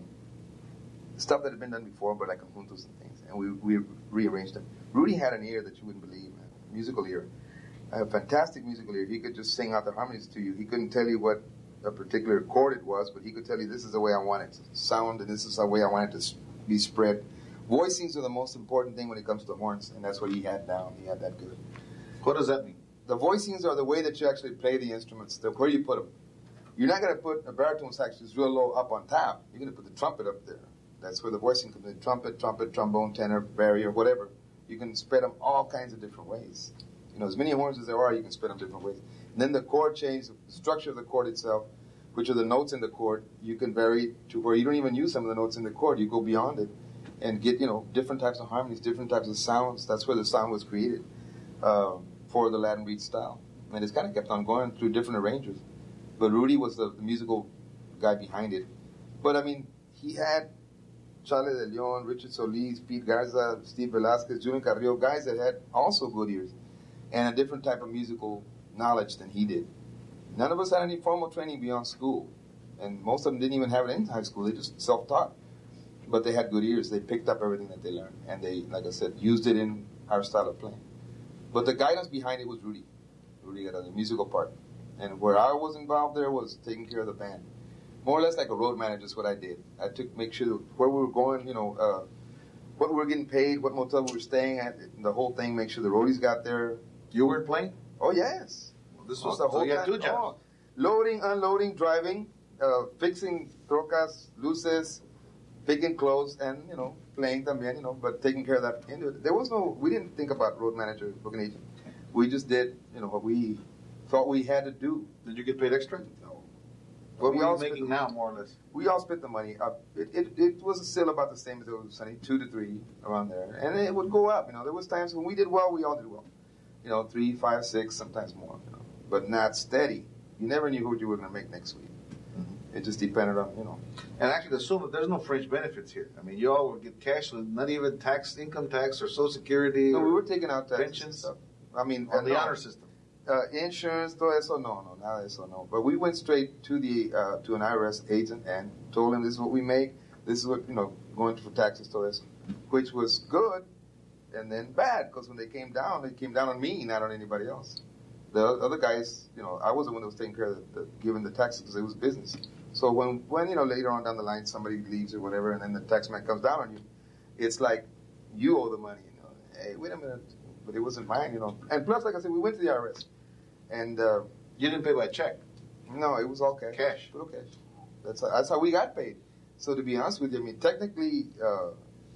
stuff that had been done before, but like conjuntos and things, and we, we rearranged them. Rudy had an ear that you wouldn't believe, man. Musical ear. A fantastic musical ear. He could just sing out the harmonies to you. He couldn't tell you what a particular chord it was, but he could tell you this is the way I want it to sound and this is the way I want it to be spread. Voicings are the most important thing when it comes to horns, and that's what he had down. He had that good. What does that mean? The voicings are the way that you actually play the instruments, the, where you put them. You're not going to put a baritone sax that's real low up on top. You're going to put the trumpet up there. That's where the voicing comes in. Trumpet, trumpet, trombone, tenor, barrier, whatever. You can spread them all kinds of different ways. You know, as many horns as there are, you can spread them different ways. And then the chord change, the structure of the chord itself, which are the notes in the chord, you can vary to where you don't even use some of the notes in the chord. You go beyond it and get, you know, different types of harmonies, different types of sounds. That's where the sound was created uh, for the Latin Breed style. And it's kind of kept on going through different arrangers. But Rudy was the, the musical guy behind it. But, I mean, he had Charlie De Leon, Richard Solis, Pete Garza, Steve Velasquez, Julian Carrillo, guys that had also good ears and a different type of musical knowledge than he did. None of us had any formal training beyond school, and most of them didn't even have it in high school. They just self-taught. But they had good ears. They picked up everything that they learned, and they, like I said, used it in our style of playing. But the guidance behind it was Rudy. Rudy got the musical part. And where I was involved there was taking care of the band. More or less like a road manager is what I did. I took make sure where we were going, you know, uh, what we were getting paid, what motel we were staying at, the whole thing, make sure the roadies got there. You were playing? Oh, yes. Well, this was oh, the whole so you had two jobs. Oh, loading, unloading, driving, uh, fixing trocas, luces, picking clothes, and, you know, playing también, you know, but taking care of that. There was no, we didn't think about road manager, booking agent. We just did, you know, what we thought we had to do. Did you get paid extra? No. What we are you making now, more or less? We all spent the money up. It, it, it was still about the same as it was Sunny, two to three, around there. And it would go up, you know. There was times when we did well, we all did well. You know, three, five, six, sometimes more, you know. But not steady. You never knew what you were going to make next week. Mm-hmm. It just depended on, you know. And actually, assume that there's no fringe benefits here. I mean, you all would get cash, not even tax, income tax, or Social Security. No, we were taking out taxes pensions. And stuff. I mean, on the no. honor system. Uh, insurance, todo eso, no, no, nada de eso, no. But we went straight to the uh, to an I R S agent and told him this is what we make, this is what, you know, going for taxes, todo eso, which was good and then bad, because when they came down, they came down on me, not on anybody else. The other guys, you know, I was the one that was taking care of the, the giving the taxes because it was business. So when, when, you know, later on down the line, somebody leaves or whatever, and then the tax man comes down on you, it's like you owe the money, you know. Hey, wait a minute. But it wasn't mine, you know. And plus, like I said, we went to the I R S. And uh, you didn't pay by check? No, it was all cash. Cash. All cash. That's how, that's how we got paid. So to be honest with you, I mean, technically, uh,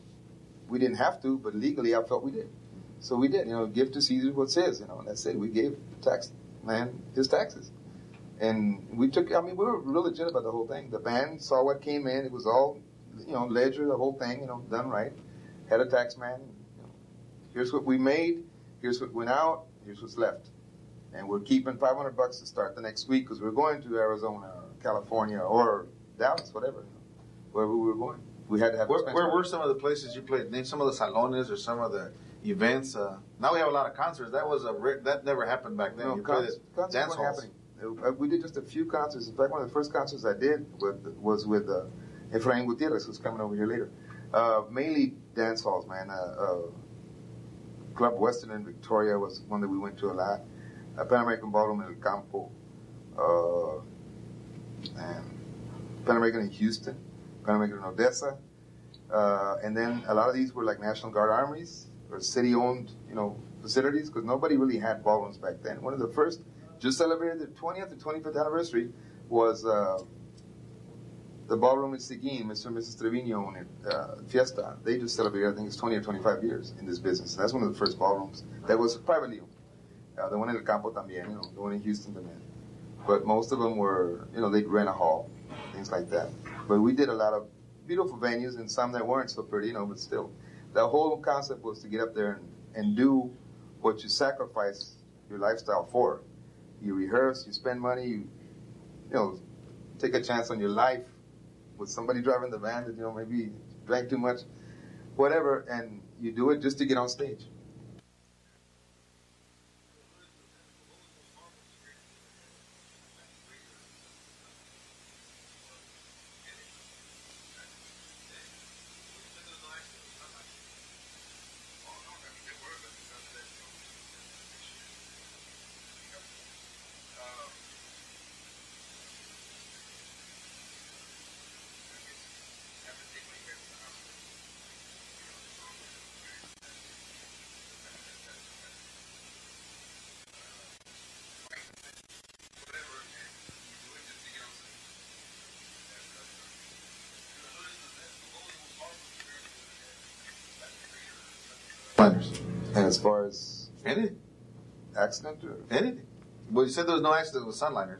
we didn't have to, but legally, I felt we did. So we did. You know, give to Caesar what says. You know, and that's it. We gave tax man his taxes, And we took, I mean, we were real legit about the whole thing. The band saw what came in. It was all, you know, ledger, the whole thing, you know, done right. Had a tax man. You know, here's what we made. Here's what went out. Here's what's left. And we're keeping five hundred bucks to start the next week because we're going to Arizona or California or Dallas, whatever, you know, wherever we were going. We had to have Where, expense where money. were some of the places you played? Name some of the salones or some of the events. Uh, now we have a lot of concerts. That was a re- that never happened back then. No, you concerts, played at concerts dance weren't halls. happening. Uh, We did just a few concerts. In fact, one of the first concerts I did with, was with uh, Efrain Gutierrez, who's coming over here later. Uh, mainly dance halls, man. Uh, uh, Club Western in Victoria was one that we went to a lot. Uh, Pan American Ballroom in El Campo. Uh, and Pan American in Houston. Pan American in Odessa. Uh, and then a lot of these were like National Guard armories or city-owned, you know, facilities because nobody really had ballrooms back then. One of the first, just celebrated the twentieth or twenty-fifth anniversary, was uh, the ballroom in Seguin, Mister and Missus Trevino and uh, Fiesta. They just celebrated, I think it's twenty or twenty-five years in this business. That's one of the first ballrooms that was privately owned. Uh, the one in El Campo también, you know, the one in Houston también. But most of them were, you know, they'd rent a hall, things like that. But we did a lot of beautiful venues and some that weren't so pretty, you know, but still. The whole concept was to get up there and, and do what you sacrifice your lifestyle for. You rehearse, you spend money, you, you know, take a chance on your life with somebody driving the van that, you know, maybe drank too much, whatever, and you do it just to get on stage. And as far as Anything. accident, or, Anything. Well, you said there was no accident with Sunliners.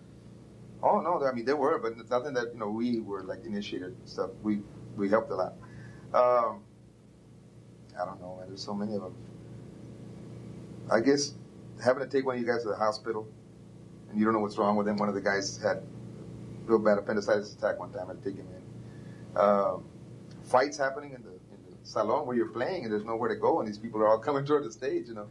oh no, I mean there were, but nothing that you know we were like initiated stuff. We we helped a lot. Um, I don't know, man. There's so many of them. I guess having to take one of you guys to the hospital, and you don't know what's wrong with him. One of the guys had real bad appendicitis attack one time. I had to take him in. Um, fights happening in the in the salon where you're playing, and there's nowhere to go, and these people are all coming toward the stage. You know,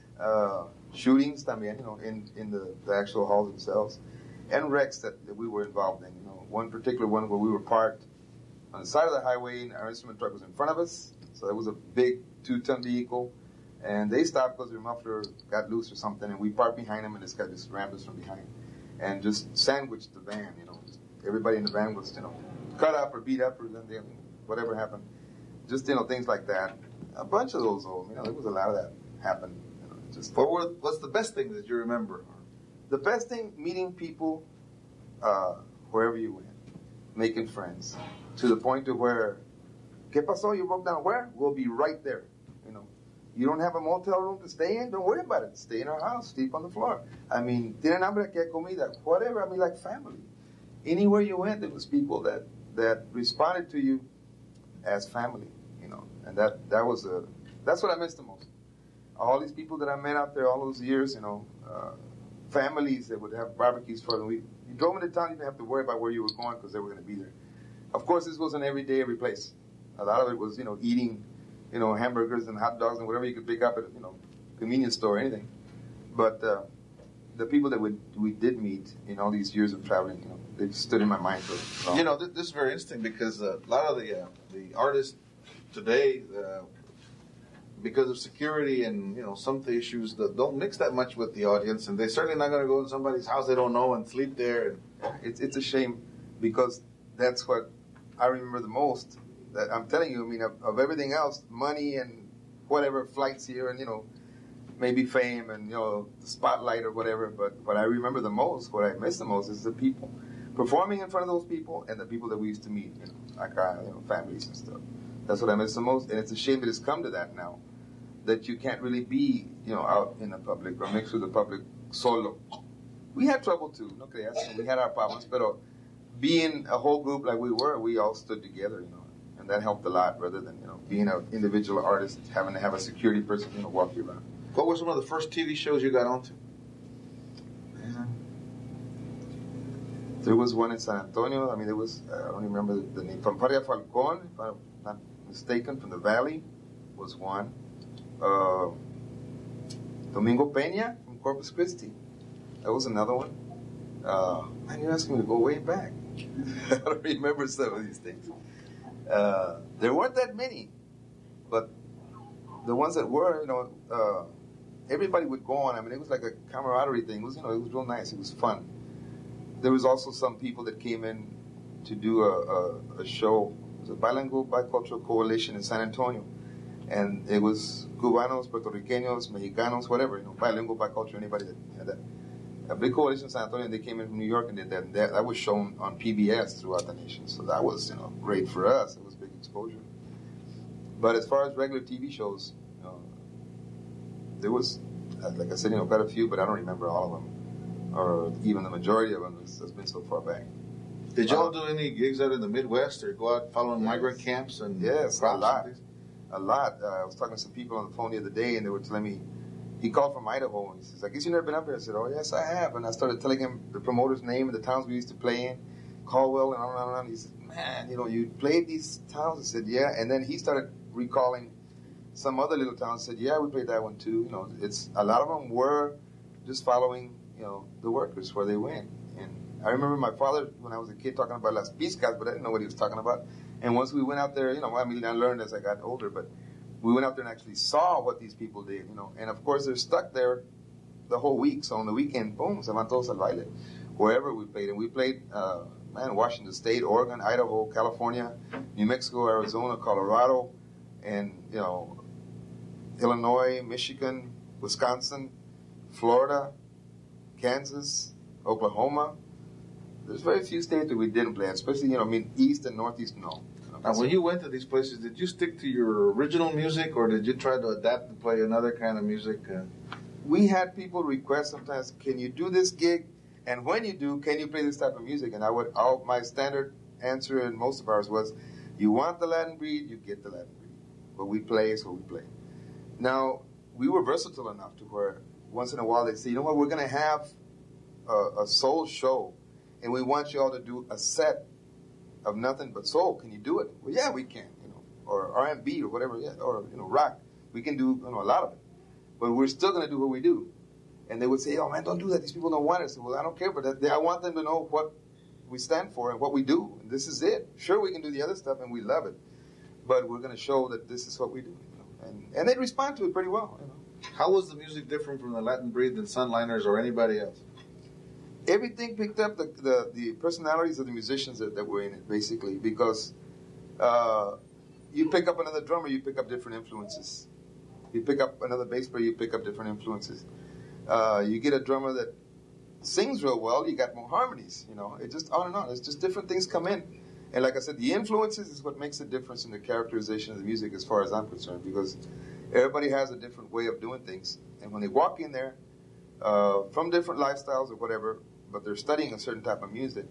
uh, shootings también, you know, in in the, the actual halls themselves, and wrecks that, that we were involved in. You know, one particular one where we were parked on the side of the highway, and our instrument truck was in front of us, so it was a big two-ton vehicle. And they stopped because their muffler got loose or something, and we parked behind them, and this guy just rammed us from behind and just sandwiched the van, you know. Just everybody in the van was, you know, cut up or beat up or then they, whatever happened. Just, you know, things like that. A bunch of those, you know, there was a lot of that happened. You know, just What were, what's the best thing that you remember? the best thing, meeting people uh, wherever you went, making friends, to the point to where, ¿qué pasó? You broke down. Where? We'll be right there, you know. You don't have a motel room to stay in? Don't worry about it. Stay in our house. Sleep on the floor. I mean, tienen hambre, que hay comida. Whatever. I mean, like family. Anywhere you went, there was people that, that responded to you as family, you know. And that, that was a, that's what I missed the most. All these people that I met out there all those years, you know, uh, families that would have barbecues for them. We, you drove into town, you didn't have to worry about where you were going because they were going to be there. Of course, this wasn't every day, every place. A lot of it was, you know, eating, you know, hamburgers and hot dogs and whatever you could pick up at, you know, convenience store or anything. But uh, the people that we, we did meet in all these years of traveling, you know, they stood in my mind for long. You know, th- this is very interesting because uh, a lot of the uh, the artists today, uh, because of security and, you know, some of the issues, that don't mix that much with the audience, and they're certainly not going to go to somebody's house they don't know and sleep there. And It's it's a shame because that's what I remember the most. That I'm telling you, I mean, of, of everything else, money and whatever, flights here and, you know, maybe fame and, you know, the spotlight or whatever. But what I remember the most, what I miss the most is the people. Performing in front of those people and the people that we used to meet, you know, like our, you know, families and stuff. That's what I miss the most. And it's a shame that it's come to that now, that you can't really be, you know, out in the public or mix with the public solo. we had trouble too. No creas, we had our problems, but being a whole group like we were, we all stood together, you know, and that helped a lot rather than, you know, being an individual artist, having to have a security person, you know, walk you around. What were some of the first T V shows you got onto? There was one in San Antonio. I mean, there was, uh, I don't remember the, the name. Fanfarria Falcon, if I'm not mistaken, from the Valley was one. Uh, Domingo Peña from Corpus Christi. That was another one. Uh, man, you're asking me to go way back. I don't remember some of these things. Uh, there weren't that many, but the ones that were, you know, uh, everybody would go on. I mean, it was like a camaraderie thing. It was, you know, it was real nice. It was fun. There was also some people that came in to do a, a, a show. It was a bilingual bicultural coalition in San Antonio, and it was Cubanos, Puerto Ricanos, Mexicanos, whatever, you know, bilingual bicultural. Anybody that had that. A big coalition in San Antonio, and they came in from New York and did that. And that, that was shown on P B S throughout the nation. So that was, you know, great for us. It was big exposure. But as far as regular T V shows, you know, there was, like I said, you know, quite a few, but I don't remember all of them, or even the majority of them. It's, it's been so far back. Did y'all um, do any gigs out in the Midwest, or go out following yes. migrant camps and yes, a lot, a lot. Uh, I was talking to some people on the phone the other day, and they were telling me. He called from Idaho, and he says, I guess you've never been up here. I said, oh, yes, I have. And I started telling him the promoter's name and the towns we used to play in, Caldwell, and on and on and on. He said, man, you know, you played these towns? I said, yeah. And then he started recalling some other little towns. I said, yeah, we played that one too. You know, it's a lot of them were just following, you know, the workers where they went. And I remember my father, when I was a kid, talking about Las Piscas, but I didn't know what he was talking about. And once we went out there, you know, I mean, I learned as I got older, but we went out there and actually saw what these people did, you know. And, of course, they're stuck there the whole week. So on the weekend, boom, se van todos al baile, wherever we played. And we played, uh, man, Washington State, Oregon, Idaho, California, New Mexico, Arizona, Colorado, and, you know, Illinois, Michigan, Wisconsin, Florida, Kansas, Oklahoma. There's very few states that we didn't play, especially, you know, I mean, East and Northeast, no. Now, when you went to these places, did you stick to your original music, or did you try to adapt and play another kind of music? Uh... We had people request sometimes, can you do this gig? And when you do, can you play this type of music? And I would, all, my standard answer in most of ours was, you want the Latin breed, you get the Latin breed. What we play is what we play. Now, we were versatile enough to where once in a while they'd say, you know what, we're going to have a, a soul show, and we want you all to do a set of nothing but soul. Can you do it? Well, yeah, we can, you know, or R and B or whatever, yeah, or, you know, rock. We can do, you know, a lot of it. But we're still going to do what we do. And they would say, oh, man, don't do that. These people don't want it. I said, well, I don't care, but that, I want them to know what we stand for and what we do. And this is it. Sure, we can do the other stuff, and we love it. But we're going to show that this is what we do. You know? And and they respond to it pretty well. You know? How was the music different from the Latin breed than Sunliners or anybody else? Everything picked up the, the, the personalities of the musicians that, that were in it, basically, because uh, you pick up another drummer, you pick up different influences. You pick up another bass player, you pick up different influences. Uh, you get a drummer that sings real well, you got more harmonies, you know. It just on and on. It's just different things come in. And like I said, the influences is what makes a difference in the characterization of the music as far as I'm concerned, because everybody has a different way of doing things. And when they walk in there uh, from different lifestyles or whatever, but they're studying a certain type of music,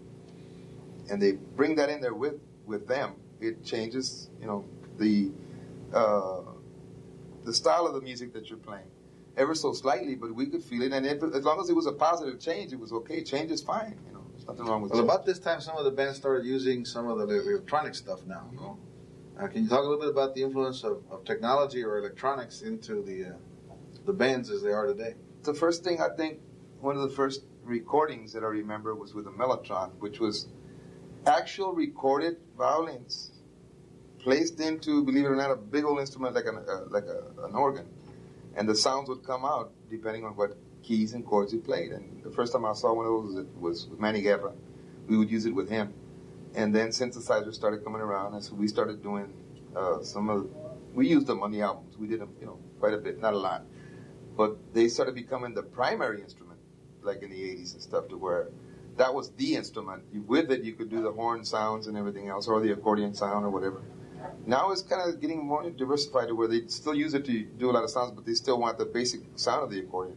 and they bring that in there with, with them, it changes, you know, the uh, the style of the music that you're playing, ever so slightly, but we could feel it, and it, as long as it was a positive change, it was okay. Change is fine, you know, there's nothing wrong with it. Well, change. About this time, some of the bands started using some of the electronic stuff now, you know? Uh, can you talk a little bit about the influence of, of technology or electronics into the uh, the bands as they are today? The first thing, I think, one of the first recordings that I remember was with a Mellotron, which was actual recorded violins placed into, believe it or not, a big old instrument like an uh, like a, an organ, and the sounds would come out depending on what keys and chords you played. And the first time I saw one of those was with Manny Guerra. We would use it with him, and then synthesizers started coming around, and so we started doing uh, some of. We used them on the albums. We did them, you know, quite a bit, not a lot, but they started becoming the primary instrument. Like in the eighties and stuff, to where that was the instrument. With it, you could do the horn sounds and everything else, or the accordion sound or whatever. Now it's kind of getting more diversified to where they still use it to do a lot of sounds, but they still want the basic sound of the accordion.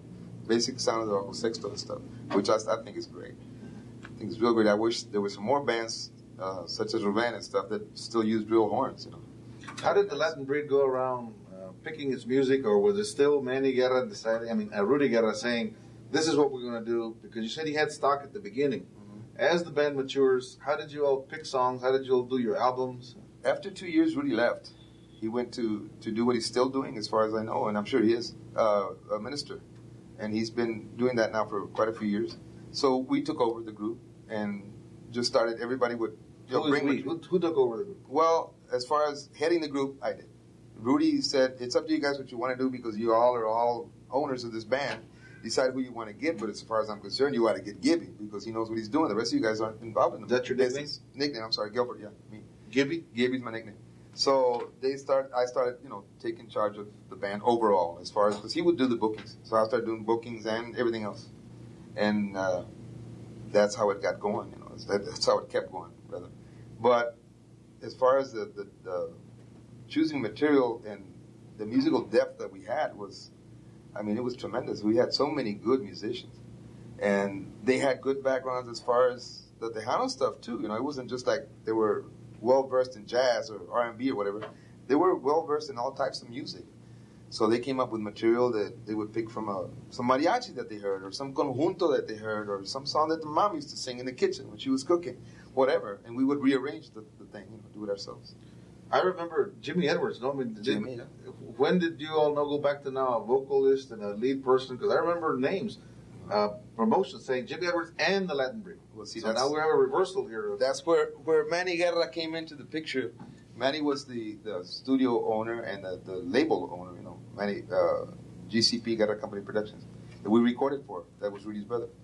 basic sound of the Uncle Sexto and stuff, which I, I think is great. I think it's real great. I wish there were some more bands uh, such as Ruben and stuff that still use real horns. You know. How did the Latin Breed go around uh, picking its music, or was it still Manny Guerra deciding? I mean, uh, Rudy Guerra saying, "This is what we're going to do," because you said he had stock at the beginning. Mm-hmm. As the band matures, how did you all pick songs? How did you all do your albums? After two years, Rudy left. He went to, to do what he's still doing, as far as I know, and I'm sure he is, uh, a minister. And he's been doing that now for quite a few years. So we took over the group and just started, everybody would you know, who, bring... We? Who, who took over the group? Well, as far as heading the group, I did. Rudy said, it's up to you guys what you want to do because you all are all owners of this band. Decide who you want to get, but as far as I'm concerned, you ought to get Gibby because he knows what he's doing. The rest of you guys aren't involved in the Is that your nickname? Nickname, I'm sorry, Gilbert, yeah, me. Gibby? Gibby's my nickname. So they start. I started, you know, taking charge of the band overall, as far as because he would do the bookings. So I started doing bookings and everything else, and uh, that's how it got going. You know, that's how it kept going, rather. But as far as the, the, the choosing material and the musical depth that we had was, I mean, it was tremendous. We had so many good musicians, and they had good backgrounds as far as the Tejano stuff too. You know, it wasn't just like they were well versed in jazz or R and B or whatever. They were well versed in all types of music. So they came up with material that they would pick from a, some mariachi that they heard, or some conjunto that they heard, or some song that the mom used to sing in the kitchen when she was cooking, whatever. And we would rearrange the, the thing, you know, do it ourselves. I remember Jimmy Edwards. No, I mean, Jimmy, did, yeah. When did you all know, go back to now, a vocalist and a lead person? Because I remember names, uh, promotions saying Jimmy Edwards and the Latin Breed. Well, see, so now we have a reversal here. That's where, where Manny Guerra came into the picture. Manny was the, the studio owner and the, the label owner, you know, Manny, uh, G C P, Guerra Company Productions, that we recorded for. That was Rudy's brother.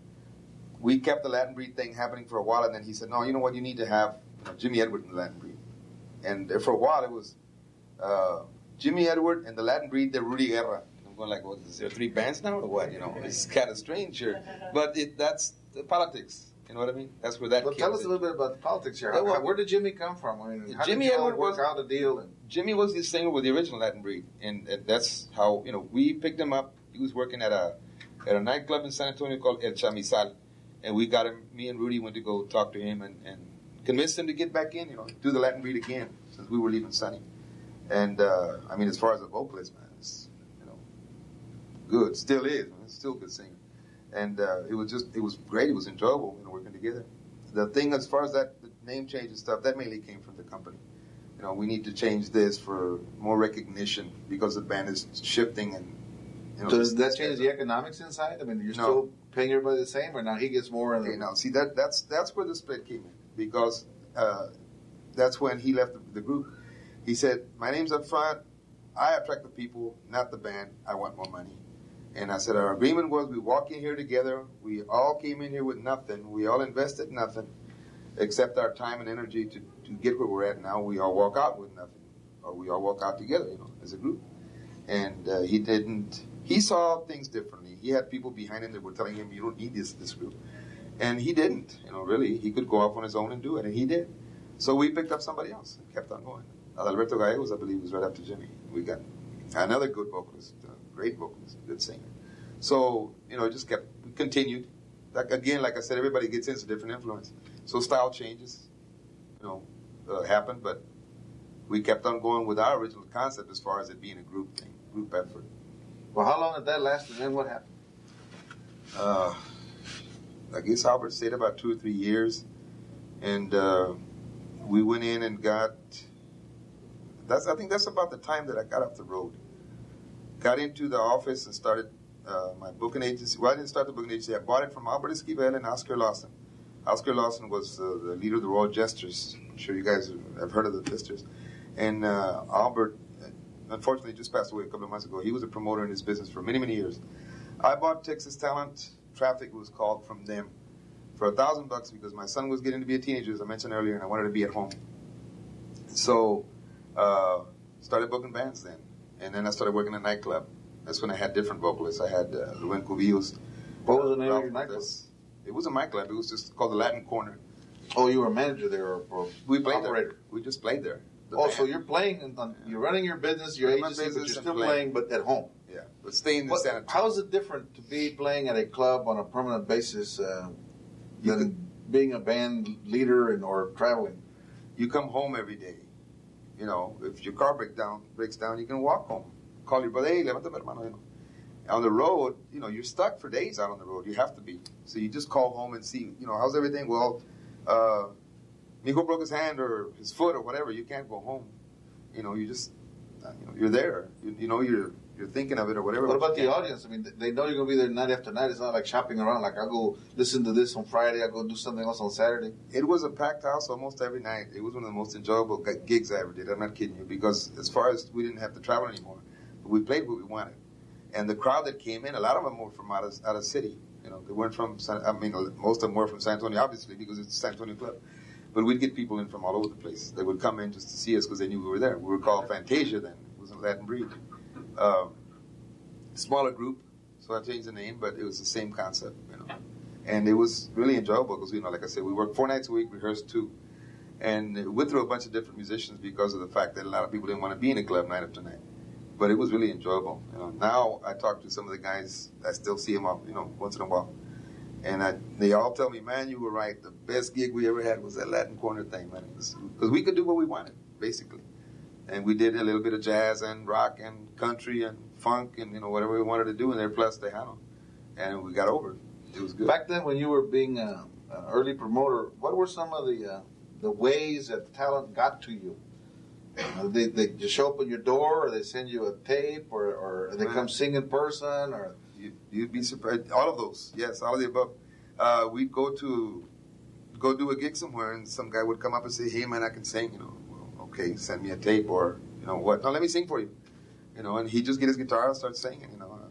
We kept the Latin Breed thing happening for a while, and then he said, no, you know what, you need to have you know, Jimmy Edward and the Latin Breed. And for a while, it was uh, Jimmy Edward and the Latin Breed, the Rudy Guerra. I'm going like, well, is there three bands now or what? You know, it's kind of strange here. But it, that's the politics. You know what I mean? That's where that well, came tell us in. a little bit about the politics here. Yeah, well, how, where did Jimmy come from? I mean, how Jimmy did you all Edward work was, out a deal? And... Jimmy was the singer with the original Latin Breed. And, and that's how, you know, we picked him up. He was working at a at a nightclub in San Antonio called El Chamizal. And we got him, me and Rudy went to go talk to him and, and convinced him to get back in, you know, do the Latin Breed again since we were leaving Sunny. And, uh, I mean, as far as a vocalist, man, it's, you know, good. Still is. Man. It's still a good singer. And uh, it was just, it was great. It was enjoyable, you know, working together. The thing as far as that the name change and stuff, that mainly came from the company. You know, we need to change this for more recognition because the band is shifting and, you know. So does that change the economics inside? I mean, you're no. still paying everybody the same, or now he gets more? Okay, now, see, that, that's, that's where the split came in because uh, that's when he left the, the group. He said, my name's up front. I attract the people, not the band. I want more money. And I said, our agreement was we walk in here together. We all came in here with nothing. We all invested nothing except our time and energy to, to get where we're at now. We all walk out with nothing. Or we all walk out together, you know, as a group. And uh, he didn't, he saw things differently. He had people behind him that were telling him, you don't need this, this group. And he didn't, you know, really. He could go off on his own and do it, and he did. So we picked up somebody else and kept on going. Alberto Gallegos, I believe, was right after Jimmy. We got another good vocalist, uh, great vocalist, good singer. So, you know, it just kept, we continued. Like, again, like I said, everybody gets into different influence. So style changes, you know, uh, happen, but we kept on going with our original concept as far as it being a group thing, group effort. Well, how long did that last, and then what happened? Uh, I guess Albert stayed about two or three years, and uh, we went in and got, that's I think that's about the time that I got off the road. Got into the office and started uh, my booking agency. Well, I didn't start the booking agency. I bought it from Albert Esquivel and Oscar Lawson. Oscar Lawson was uh, the leader of the Royal Jesters. I'm sure you guys have heard of the Jesters. And uh, Albert, unfortunately, just passed away a couple of months ago. He was a promoter in his business for many, many years. I bought Texas Talent. Traffic was called from them for a thousand bucks because my son was getting to be a teenager, as I mentioned earlier, and I wanted to be at home. So, uh, started booking bands then. And then I started working at a nightclub. That's when I had different vocalists. I had uh, Ruben Cubillos. What was the name of your nightclub? It was a nightclub. It was just called the Latin Corner. Oh, you were a manager there or, or we played operator? There. We just played there. The oh, band. So you're playing, you're running your business, your Running agency, business but you're still playing. playing, but at home. Yeah, but staying in What, San Antonio. how is it different to be playing at a club on a permanent basis uh, You than could- being a band leader and or traveling? You come home every day. You know, if your car break down, breaks down, you can walk home. Call your brother, hey, levanta mi hermano, you know. On the road, you know, you're stuck for days out on the road. You have to be. So you just call home and see, you know, how's everything? Well, uh, Mijo broke his hand or his foot or whatever. You can't go home. You know, you just, uh, you know, you're there. You, you know, you're you're thinking of it or whatever. What about you the can't. audience? I mean, they know you're going to be there night after night. It's not like shopping around. Like, I'll go listen to this on Friday. I'll go do something else on Saturday. It was a packed house almost every night. It was one of the most enjoyable g- gigs I ever did. I'm not kidding you, because as far as we didn't have to travel anymore, we played what we wanted. And the crowd that came in, a lot of them were from out of, out of city. You know, they weren't from, San, I mean, most of them were from San Antonio, obviously, because it's a San Antonio club. But we'd get people in from all over the place. They would come in just to see us because they knew we were there. We were called Fantasia then. It wasn't Latin Breed. Um, smaller group, so I changed the name, but it was the same concept, you know. And it was really enjoyable because, you know, like I said, we worked four nights a week, rehearsed two. And we went through a bunch of different musicians because of the fact that a lot of people didn't want to be in a club night after night. But it was really enjoyable. You know, now I talk to some of the guys, I still see them up, you know, once in a while. And I, they all tell me, man, you were right. The best gig we ever had was that Latin Corner thing, man. Because we could do what we wanted, basically. And we did a little bit of jazz and rock and country and funk and, you know, whatever we wanted to do in there, plus Tejano. And we got over it. It was good. Back then, when you were being an early promoter, what were some of the uh, the ways that talent got to you? Uh, they, they just show up at your door, or they send you a tape, or, or they come sing in person, or You, you'd be surprised. All of those, yes, all of the above. Uh, we'd go to go do a gig somewhere, and some guy would come up and say, "Hey, man, I can sing." You know, well, okay, send me a tape, or you know what? No, let me sing for you. You know, and he'd just get his guitar and start singing. You know,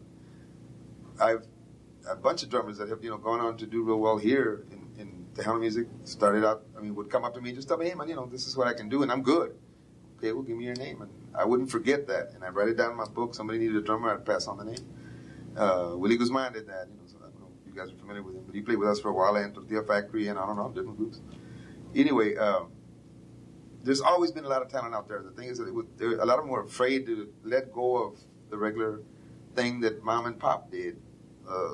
I've a bunch of drummers that have you know gone on to do real well here in, in Tejano music. Started out, I mean, would come up to me and just tell me, "Hey, man, you know, this is what I can do, and I'm good." Okay, well, give me your name, and I wouldn't forget that, and I write it down in my book. Somebody needed a drummer, I'd pass on the name. Uh, Willie Guzman did that. You know, so I don't know if you guys are familiar with him, but he played with us for a while and Tortilla Factory and I don't know, different groups. Anyway, um, there's always been a lot of talent out there. The thing is that it would, there, a lot of them were afraid to let go of the regular thing that mom and pop did. Uh,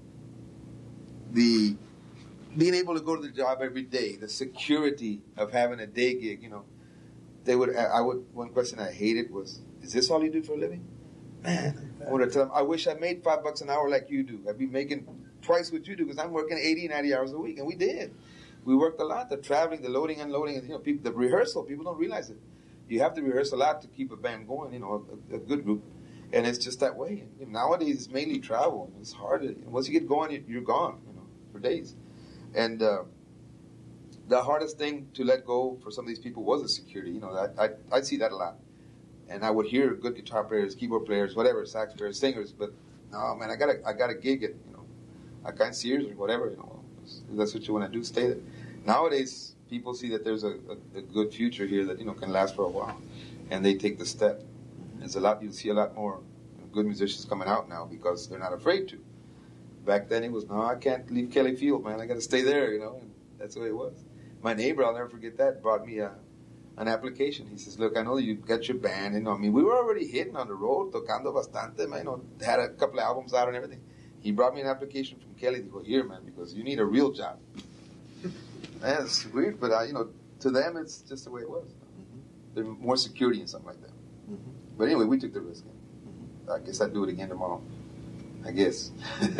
the being able to go to the job every day, the security of having a day gig. You know, they would. I would. One question I hated was, "Is this all you do for a living?" Man, I would tell them, I wish I made five bucks an hour like you do. I'd be making twice what you do because I'm working eighty, ninety hours a week. And we did. We worked a lot. The traveling, the loading, unloading, and, you know, people, the rehearsal, people don't realize it. You have to rehearse a lot to keep a band going, you know, a, a good group. And it's just that way. And nowadays, it's mainly travel. It's hard. To, once you get going, you're gone, you know, for days. And uh, the hardest thing to let go for some of these people was the security. You know, I, I, I see that a lot. And I would hear good guitar players, keyboard players, whatever, sax players, singers, but no, man, I got a, I got a gig at, you know, I can't Sears or whatever, you know, if that's what you want to do, stay there. Nowadays, people see that there's a, a, a good future here that, you know, can last for a while, and they take the step. There's a lot, you'll see a lot more good musicians coming out now because they're not afraid to. Back then it was, no, I can't leave Kelly Field, man, I got to stay there, you know, and that's the way it was. My neighbor, I'll never forget that, brought me a an application. He says, look, I know you got your band. You know, I mean, we were already hitting on the road, tocando bastante, man. You know, had a couple of albums out and everything. He brought me an application from Kelly to go here, man, because you need a real job. Man, it's weird, but, I, you know, to them, it's just the way it was. Mm-hmm. There's more security and something like that. Mm-hmm. But anyway, we took the risk. Mm-hmm. I guess I'd do it again tomorrow. I guess.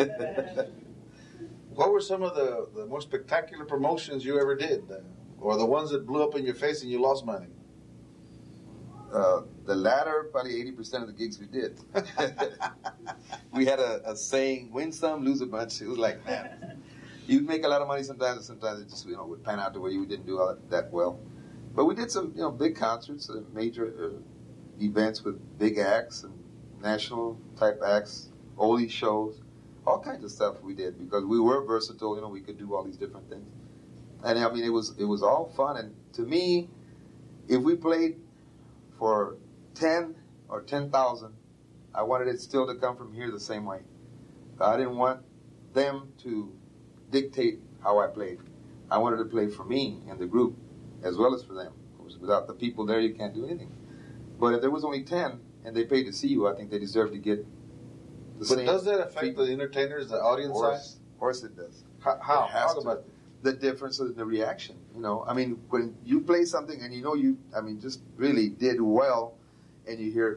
What were some of the, the most spectacular promotions you ever did? Uh, or the ones that blew up in your face and you lost money? Uh, the latter, probably eighty percent of the gigs we did. We had a, a saying, win some, lose a bunch. It was like, man, you'd make a lot of money sometimes, and sometimes it just, you know, would pan out to where you didn't do all that, that well. But we did some, you know, big concerts, uh, major uh, events with big acts and national type acts, oldie shows, all kinds of stuff we did because we were versatile. You know, we could do all these different things. And I mean, it was it was all fun. And to me, if we played for ten or ten thousand, I wanted it still to come from here the same way. I didn't want them to dictate how I played. I wanted to play for me and the group, as well as for them. Of course, without the people there, you can't do anything. But if there was only ten and they paid to see you, I think they deserved to get The but same does that affect treatment. the entertainers, the audience Of course, size? of course it does. How? how? It has Talk to. about it. The difference in the reaction. You know, I mean, when you play something and you know you, I mean, just really did well, and you hear,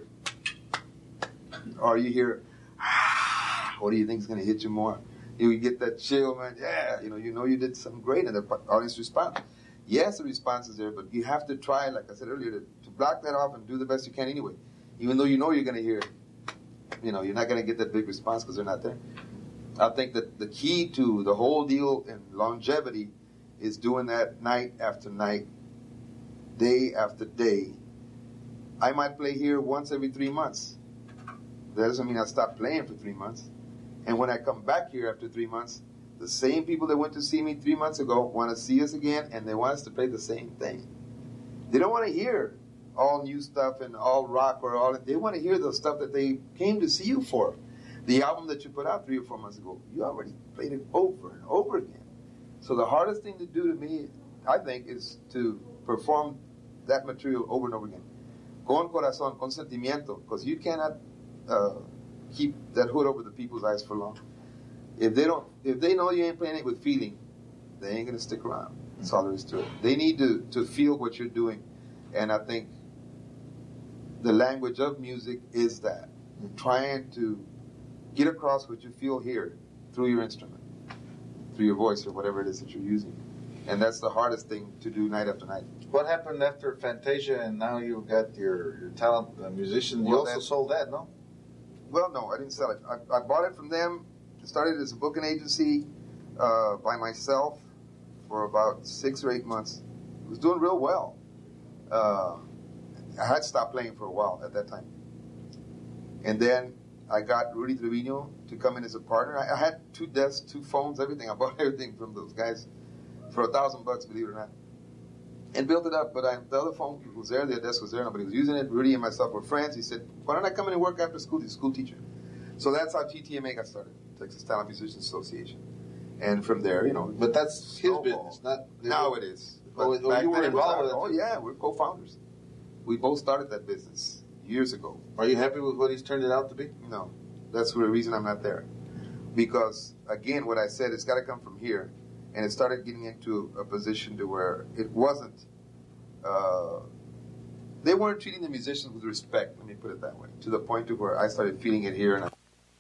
or you hear, ah, what do you think is going to hit you more? You get that chill, man. Yeah, you know, you know you did something great, and the audience responds. Yes, the response is there, but you have to try, like I said earlier, to, to block that off and do the best you can anyway. Even though you know you're going to hear, you know, you're not going to get that big response because they're not there. I think that the key to the whole deal in longevity is doing that night after night, day after day. I might play here once every three months. That doesn't mean I stop playing for three months. And when I come back here after three months, the same people that went to see me three months ago want to see us again, and they want us to play the same thing. They don't want to hear all new stuff and all rock or all. They want to hear the stuff that they came to see you for. The album that you put out three or four months ago, you already played it over and over again. So the hardest thing to do to me, I think, is to perform that material over and over again. Con corazón, con sentimiento, because you cannot uh, keep that hood over the people's eyes for long. If they don't, if they know you ain't playing it with feeling, they ain't gonna stick around. That's all there is to it. They need to, to feel what you're doing, and I think the language of music is that, trying to get across what you feel here through your instrument, through your voice or whatever it is that you're using. And that's the hardest thing to do night after night. What happened after Fantasia and now you've got your, your talent uh, musician? You Well, also that- sold that, no? Well, no, I didn't sell it. I, I bought it from them. It started as a booking agency uh, by myself for about six or eight months. It was doing real well. Uh, I had stopped playing for a while at that time. And then I got Rudy Trevino to come in as a partner. I, I had two desks, two phones, everything. I bought everything from those guys for a thousand bucks, believe it or not, and built it up. But I, the other phone was there, the desk was there, nobody was using it. Rudy and myself were friends. He said, "Why don't I come in and work after school?" He's a school teacher. So that's how T T M A got started, Texas Talent Musicians Association. And from there, you know, But that's his snowball. business, not... Now it is. Oh, But oh, back you were then it was involved our- with it Oh too? yeah, we're co-founders. We both started that business years ago. Are you happy with what he's turned it out to be? No, that's the reason I'm not there. Because again, what I said, it's got to come from here, and it started getting into a position to where it wasn't. Uh, they weren't treating the musicians with respect. Let me put it that way. To the point to where I started feeling it here, and I,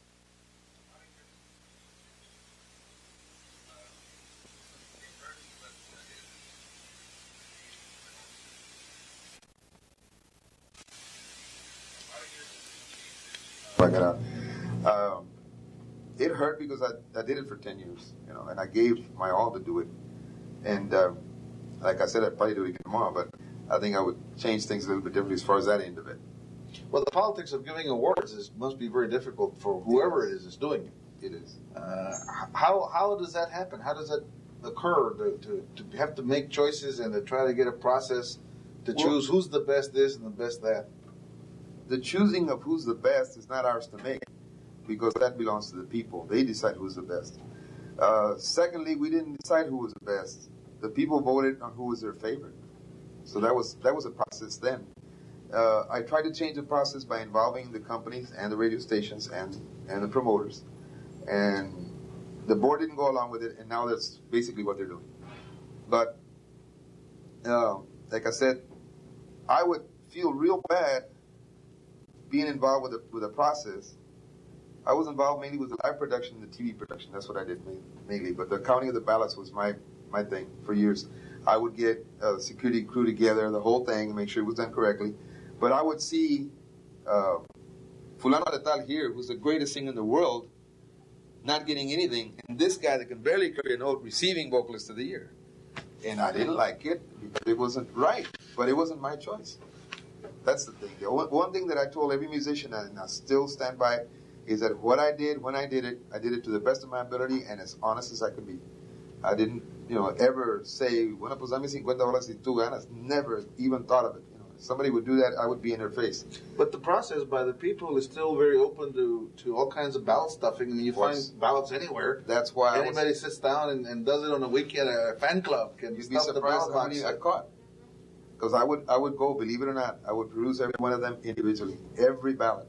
I got out. Um, it hurt because I, I did it for ten years, you know, and I gave my all to do it. And uh, like I said, I'd probably do it again tomorrow, but I think I would change things a little bit differently as far as that end of it. Well, the politics of giving awards is must be very difficult for whoever it is is doing it. It is. Uh, how how does that happen? How does that occur to, to, to have to make choices and to try to get a process to Well- choose who's the best this and the best that? The choosing of who's the best is not ours to make, because that belongs to the people. They decide who's the best. Uh, secondly, we didn't decide who was the best. The people voted on who was their favorite. So that was that was a process then. Uh, I tried to change the process by involving the companies and the radio stations and, and the promoters. And the board didn't go along with it, and now that's basically what they're doing. But, uh, like I said, I would feel real bad being involved with the, with the process. I was involved mainly with the live production and the T V production. That's what I did mainly. But the counting of the ballots was my, my thing for years. I would get a security crew together, the whole thing, and make sure it was done correctly. But I would see uh, Fulano de Tal here, who's the greatest singer in the world, not getting anything, and this guy that can barely carry a note receiving Vocalist of the Year. And I didn't like it because it wasn't right, but it wasn't my choice. That's the thing. The one, one thing that I told every musician, and I still stand by, is that what I did, when I did it, I did it to the best of my ability and as honest as I could be. I didn't, you know, ever say, bueno, pues dame cincuenta dólares y tú ganas. Never even thought of it. You know, if somebody would do that, I would be in their face. But the process by the people is still very open to, to all kinds of ballot stuffing. I mean, you Of course. find ballots anywhere. That's why Anybody I was, sits down and, and does it on a weekend. A fan club can you'd be stuff the surprised ballot how box. many I caught. Because I would, I would go, believe it or not, I would peruse every one of them individually, every ballot.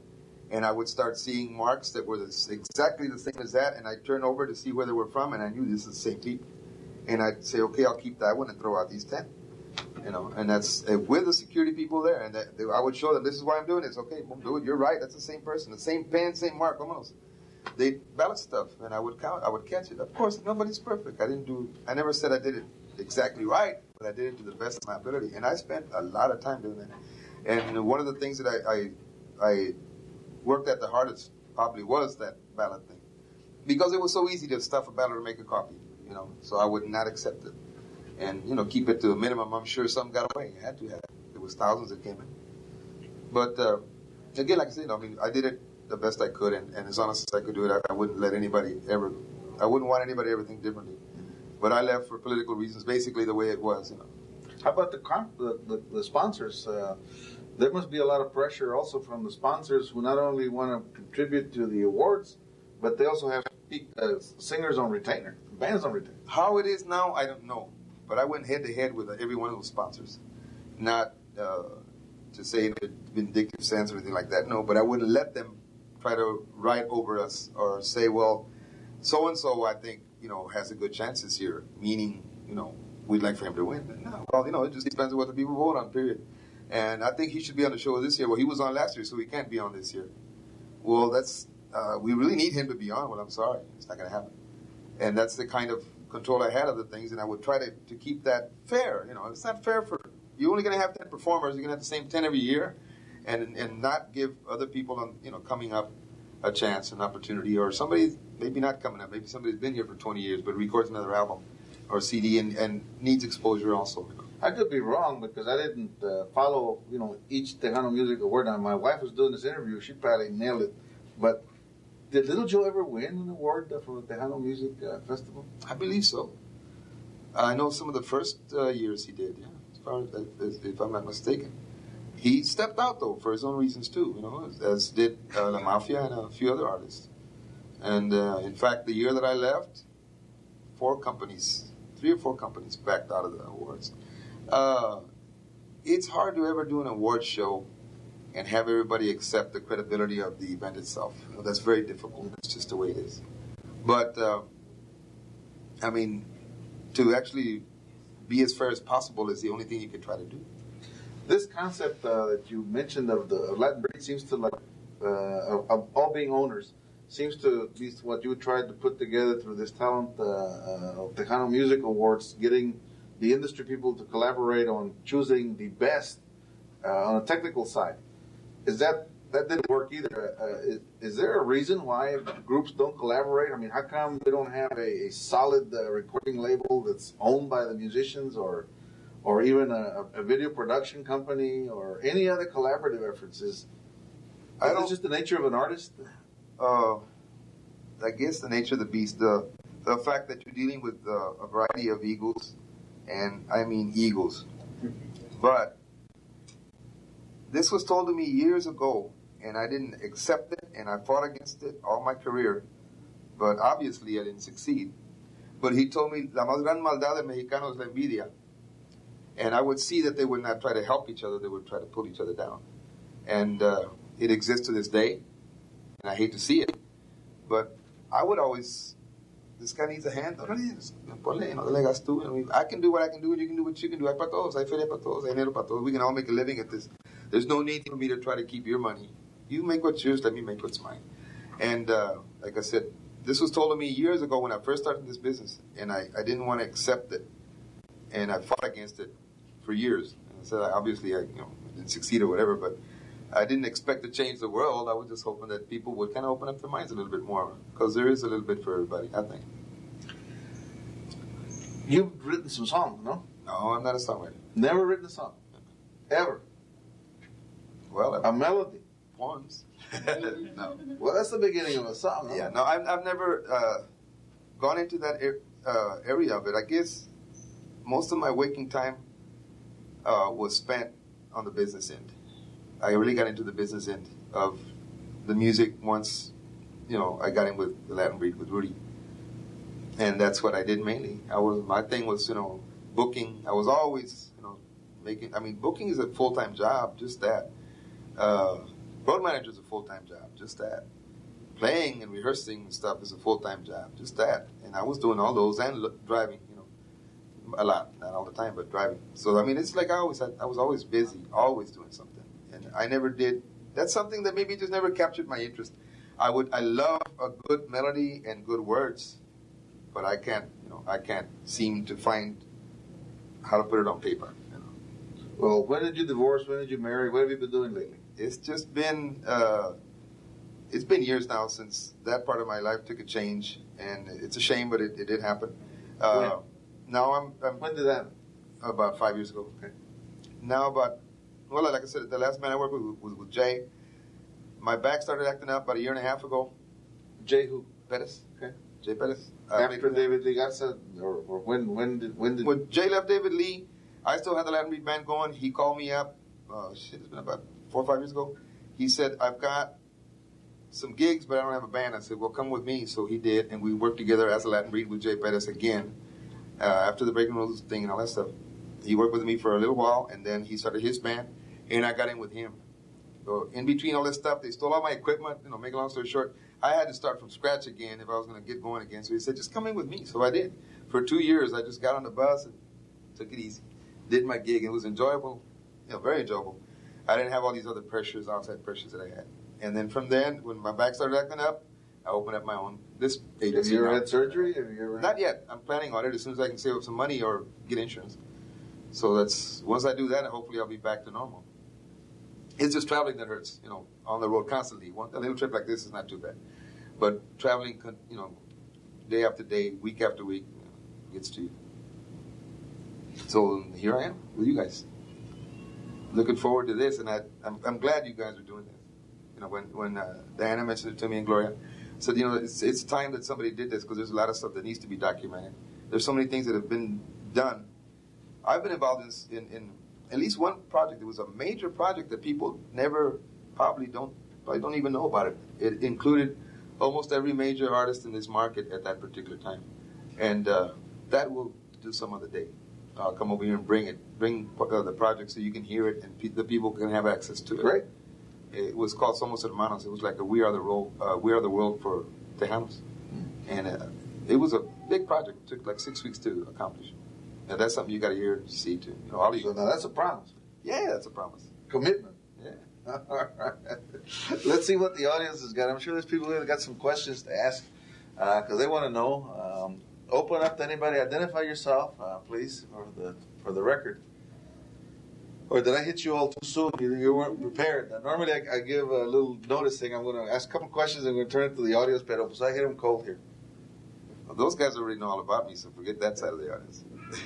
and I would start seeing marks that were this, exactly the same as that, and I'd turn over to see where they were from, and I knew this is the same people. And I'd say, okay, I'll keep that one and throw out these ten. You know, and that's uh, with the security people there, and that, they, I would show them, this is why I'm doing this. Okay, boom, do it. You're right. That's the same person, the same pen, same mark, almost. They balance stuff, and I would count. I would catch it. Of course, nobody's perfect. I didn't do. I never said I did it exactly right, but I did it to the best of my ability, and I spent a lot of time doing that. And one of the things that I I, I worked at the hardest probably was that ballot thing, because it was so easy to stuff a ballot or make a copy. You know, so I would not accept it. And, you know, keep it to a minimum. I'm sure some got away. I had to have. There was thousands that came in. But, uh, again, like I said, I mean, I did it the best I could, and, and as honest as I could do it, I, I wouldn't let anybody ever, I wouldn't want anybody to ever think differently. But I left for political reasons, basically the way it was, you know. How about the the, the, the sponsors? Uh, there must be a lot of pressure also from the sponsors who not only want to contribute to the awards, but they also have uh, singers on retainer, bands on retainer. How it is now, I don't know. But I went head-to-head with every one of those sponsors. Not uh, to say in a vindictive sense or anything like that, no, but I wouldn't let them try to write over us or say, well, so-and-so, I think, you know, has a good chance this year, meaning, you know, we'd like for him to win. No, well, you know, it just depends on what the people vote on, period. And I think he should be on the show this year. Well, he was on last year, so he can't be on this year. Well, that's, uh, we really need him to be on. Well, I'm sorry, it's not going to happen. And that's the kind of control I had of the things, and I would try to, to keep that fair. You know, it's not fair for, you're only going to have ten performers, you're going to have the same ten every year, and and not give other people, on, you know, coming up a chance, an opportunity, or somebody maybe not coming up, maybe somebody's been here for twenty years but records another album or C D and, and needs exposure also. You know. I could be wrong because I didn't uh, follow, you know, each Tejano Music Award. Now, my wife was doing this interview, she probably nailed it, but did Little Joe ever win an award for the Tejano Music uh, Festival? I believe so. I know some of the first uh, years he did, yeah, as far as, as, if I'm not mistaken. He stepped out, though, for his own reasons, too, you know, as, as did uh, La Mafia and a few other artists. And, uh, in fact, the year that I left, four companies, three or four companies backed out of the awards. Uh, it's hard to ever do an award show and have everybody accept the credibility of the event itself. You know, that's very difficult. That's just the way it is. But, uh, I mean, to actually be as fair as possible is the only thing you can try to do. This concept uh, that you mentioned of the of Latin breed seems to, like, uh, of, of all being owners, seems to be what you tried to put together through this talent uh, uh, Tejano Music Awards, getting the industry people to collaborate on choosing the best uh, on a technical side. Is that that didn't work either? Uh, is, is there a reason why groups don't collaborate? I mean, how come we don't have a, a solid uh, recording label that's owned by the musicians, or or even a, a video production company, or any other collaborative efforts? Is, I don't, is it just the nature of an artist? Uh, I guess the nature of the beast, the the fact that you're dealing with uh, a variety of egos, and I mean egos, but. This was told to me years ago, and I didn't accept it, and I fought against it all my career, but obviously I didn't succeed. But he told me, la más gran maldad del mexicano es la envidia. And I would see that they would not try to help each other, they would try to pull each other down. And uh, it exists to this day, and I hate to see it. But I would always, this guy needs a hand. I mean, I can do what I can do, and you can do what you can do. Hay para todos, hay feria para todos, hay dinero para todos. We can all make a living at this. There's no need for me to try to keep your money. You make what's yours, let me make what's mine. And uh, like I said, this was told to me years ago when I first started this business, and I, I didn't want to accept it. And I fought against it for years. And I said, obviously, I you know, didn't succeed or whatever, but I didn't expect to change the world. I was just hoping that people would kind of open up their minds a little bit more, because there is a little bit for everybody, I think. You've written some songs, no? No, I'm not a songwriter. Never written a song? Ever? Well, a melody? Once. No. Well, that's the beginning of a song. Huh? Yeah, no, I've, I've never uh, gone into that er- uh, area of it. I guess most of my waking time uh, was spent on the business end. I really got into the business end of the music once, you know, I got in with the Latin Breed with Rudy. And that's what I did mainly. I was, my thing was, you know, booking. I was always, you know, making, I mean, booking is a full-time job, just that. Uh, Road manager is a full-time job, just that. Playing and rehearsing and stuff is a full-time job, just that. And I was doing all those and lo- driving, you know, a lot, not all the time, but driving. So I mean, it's like I always had, I was always busy, always doing something, and I never did. That's something that maybe just never captured my interest. I would, I love a good melody and good words, but I can't, you know, I can't seem to find how to put it on paper. You know. Well, when did you divorce? When did you marry? What have you been doing lately? It's just been, uh, it's been years now since that part of my life took a change, and it's a shame, but it, it did happen. Uh, when? Now I'm, I'm. When did that? About five years ago. Okay. Now about, well, like I said, the last man I worked with was with Jay. My back started acting up about a year and a half ago. Jay who? Pettis. Okay. Jay Pettis. After David Lee Garza, or, or when? When did? When did? When Jay left David Lee, I still had the Latin Beat band going. He called me up. Uh, shit, it's been about four or five years ago. He said, "I've got some gigs, but I don't have a band." I said, "Well, come with me." So he did, and we worked together as a Latin Beat with Jay Pettis again. Uh, after the Breaking Rules thing and all that stuff, he worked with me for a little while, and then he started his band, and I got in with him. So in between all this stuff, they stole all my equipment. You know, make a long story short, I had to start from scratch again if I was going to get going again. So he said, "Just come in with me." So I did. For two years, I just got on the bus and took it easy. Did my gig. It was enjoyable, you know, very enjoyable. I didn't have all these other pressures, outside pressures that I had. And then from then, when my back started acting up, I opened up my own this agency. Have you ever now. had surgery? Have you ever? Not yet. I'm planning on it as soon as I can save up some money or get insurance. So that's once I do that, hopefully I'll be back to normal. It's just traveling that hurts, you know, on the road constantly. One, a little trip like this is not too bad. But traveling, you know, day after day, week after week, you know, gets to you. So here I am with you guys. Looking forward to this, and I, I'm, I'm glad you guys are doing this. You know, when, when uh, Diana mentioned it to me and Gloria, said, you know, it's, it's time that somebody did this because there's a lot of stuff that needs to be documented. There's so many things that have been done. I've been involved in, in, in at least one project. It was a major project that people never probably don't probably don't even know about it. It included almost every major artist in this market at that particular time, and uh, that will do some other day. I'll come over here and bring it, bring uh, the project so you can hear it and pe- the people can have access to it. Great. It was called Somos Hermanos. It was like a We Are the World, uh, We Are the World for Tejanos, and uh, it was a big project. It took like six weeks to accomplish. And that's something you got to hear and see too. You know, all of you. So now that's a promise. Yeah, that's a promise. Commitment. Yeah. All right. Let's see what the audience has got. I'm sure there's people that got some questions to ask because uh, they want to know. Um, open up to anybody. Identify yourself, uh, please, for the for the record. Or did I hit you all too soon? You, you weren't prepared. Now, normally, I, I give a little notice thing. I'm going to ask a couple questions and I'm going to turn it to the audience, pero so I hit them cold here. Well, those guys already know all about me, so forget that side of the audience.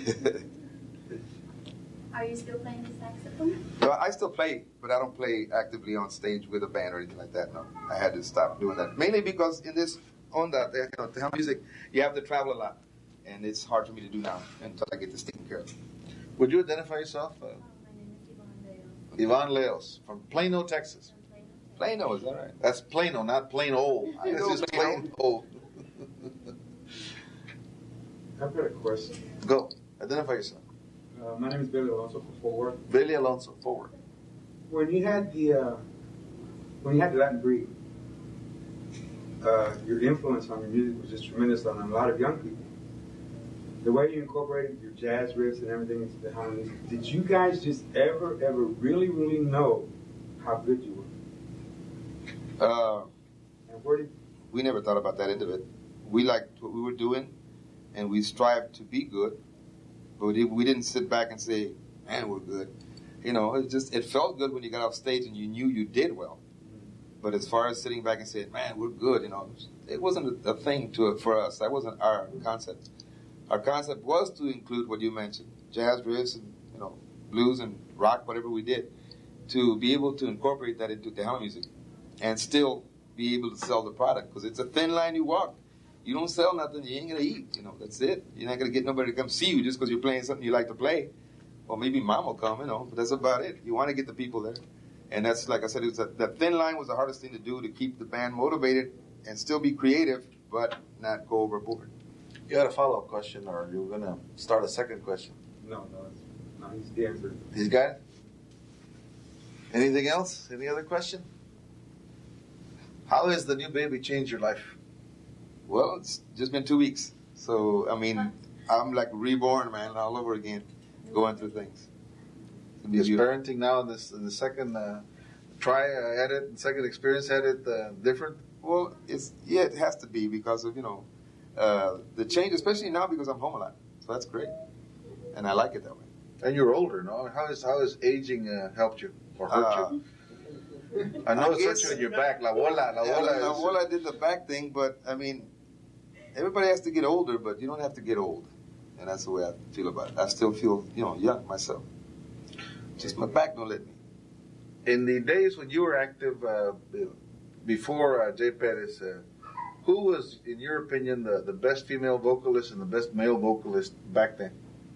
Are you still playing the saxophone? No, I still play, but I don't play actively on stage with a band or anything like that. No, I had to stop doing that. Mainly because in this onda, you know, Tejano music, you have to travel a lot, and it's hard for me to do now until I get this taken care of. Would you identify yourself? Uh, Oh, my name is Yvonne Leos. Yvonne Leos from Plano, Texas. From Plano. Plano, is that right? That's Plano, not plain old. I This know is Plano. plain old. I've got a question. Go. Identify yourself. Uh, my name is Billy Alonso from Fort Worth. Billy Alonso, forward. When you had the uh, when you had the Latin Breed, uh, your influence on your music was just tremendous on a lot of young people. The way you incorporated your jazz riffs and everything into the harmonies, did you guys just ever, ever really, really know how good you were? Uh, And where did we never thought about that end of it. We liked what we were doing, and we strived to be good, but we we didn't sit back and say, man, we're good. You know, it just, it felt good when you got off stage and you knew you did well. But as far as sitting back and saying, man, we're good, you know, it wasn't a, a thing to it for us. That wasn't our concept. Our concept was to include what you mentioned, jazz riffs and, you know, blues and rock, whatever we did, to be able to incorporate that into Tejano music and still be able to sell the product, because it's a thin line you walk. You don't sell nothing, you ain't going to eat, you know, that's it. You're not going to get nobody to come see you just because you're playing something you like to play. Well, maybe mom will come, you know, but that's about it. You want to get the people there. And that's, like I said, it was a, that thin line was the hardest thing to do, to keep the band motivated and still be creative, but not go overboard. You had a follow-up question, or you were going to start a second question? no, no, it's, no, he's the answer. He's got it? Anything else? Any other question? How has the new baby changed your life? Well, it's just been two weeks. So, I mean, I'm like reborn, man, all over again, going through things. Is parenting now, this the second uh, try uh, at it, and second experience at it, uh, different? Well, it's yeah, it has to be because of, you know, uh, the change, especially now because I'm home a lot. So that's great. And I like it that way. And you're older, no? How is how has aging uh, helped you or hurt Uh, you? I know I it's guess- hurt you in your back. La bola, la Yeah, bola. La is- Bola did the back thing, but I mean, everybody has to get older, but you don't have to get old. And that's the way I feel about it. I still feel, you know, young myself. Just my back don't let me. In the days when you were active uh, before uh, Jay Perez, uh, who was, in your opinion, the, the best female vocalist and the best male vocalist back then?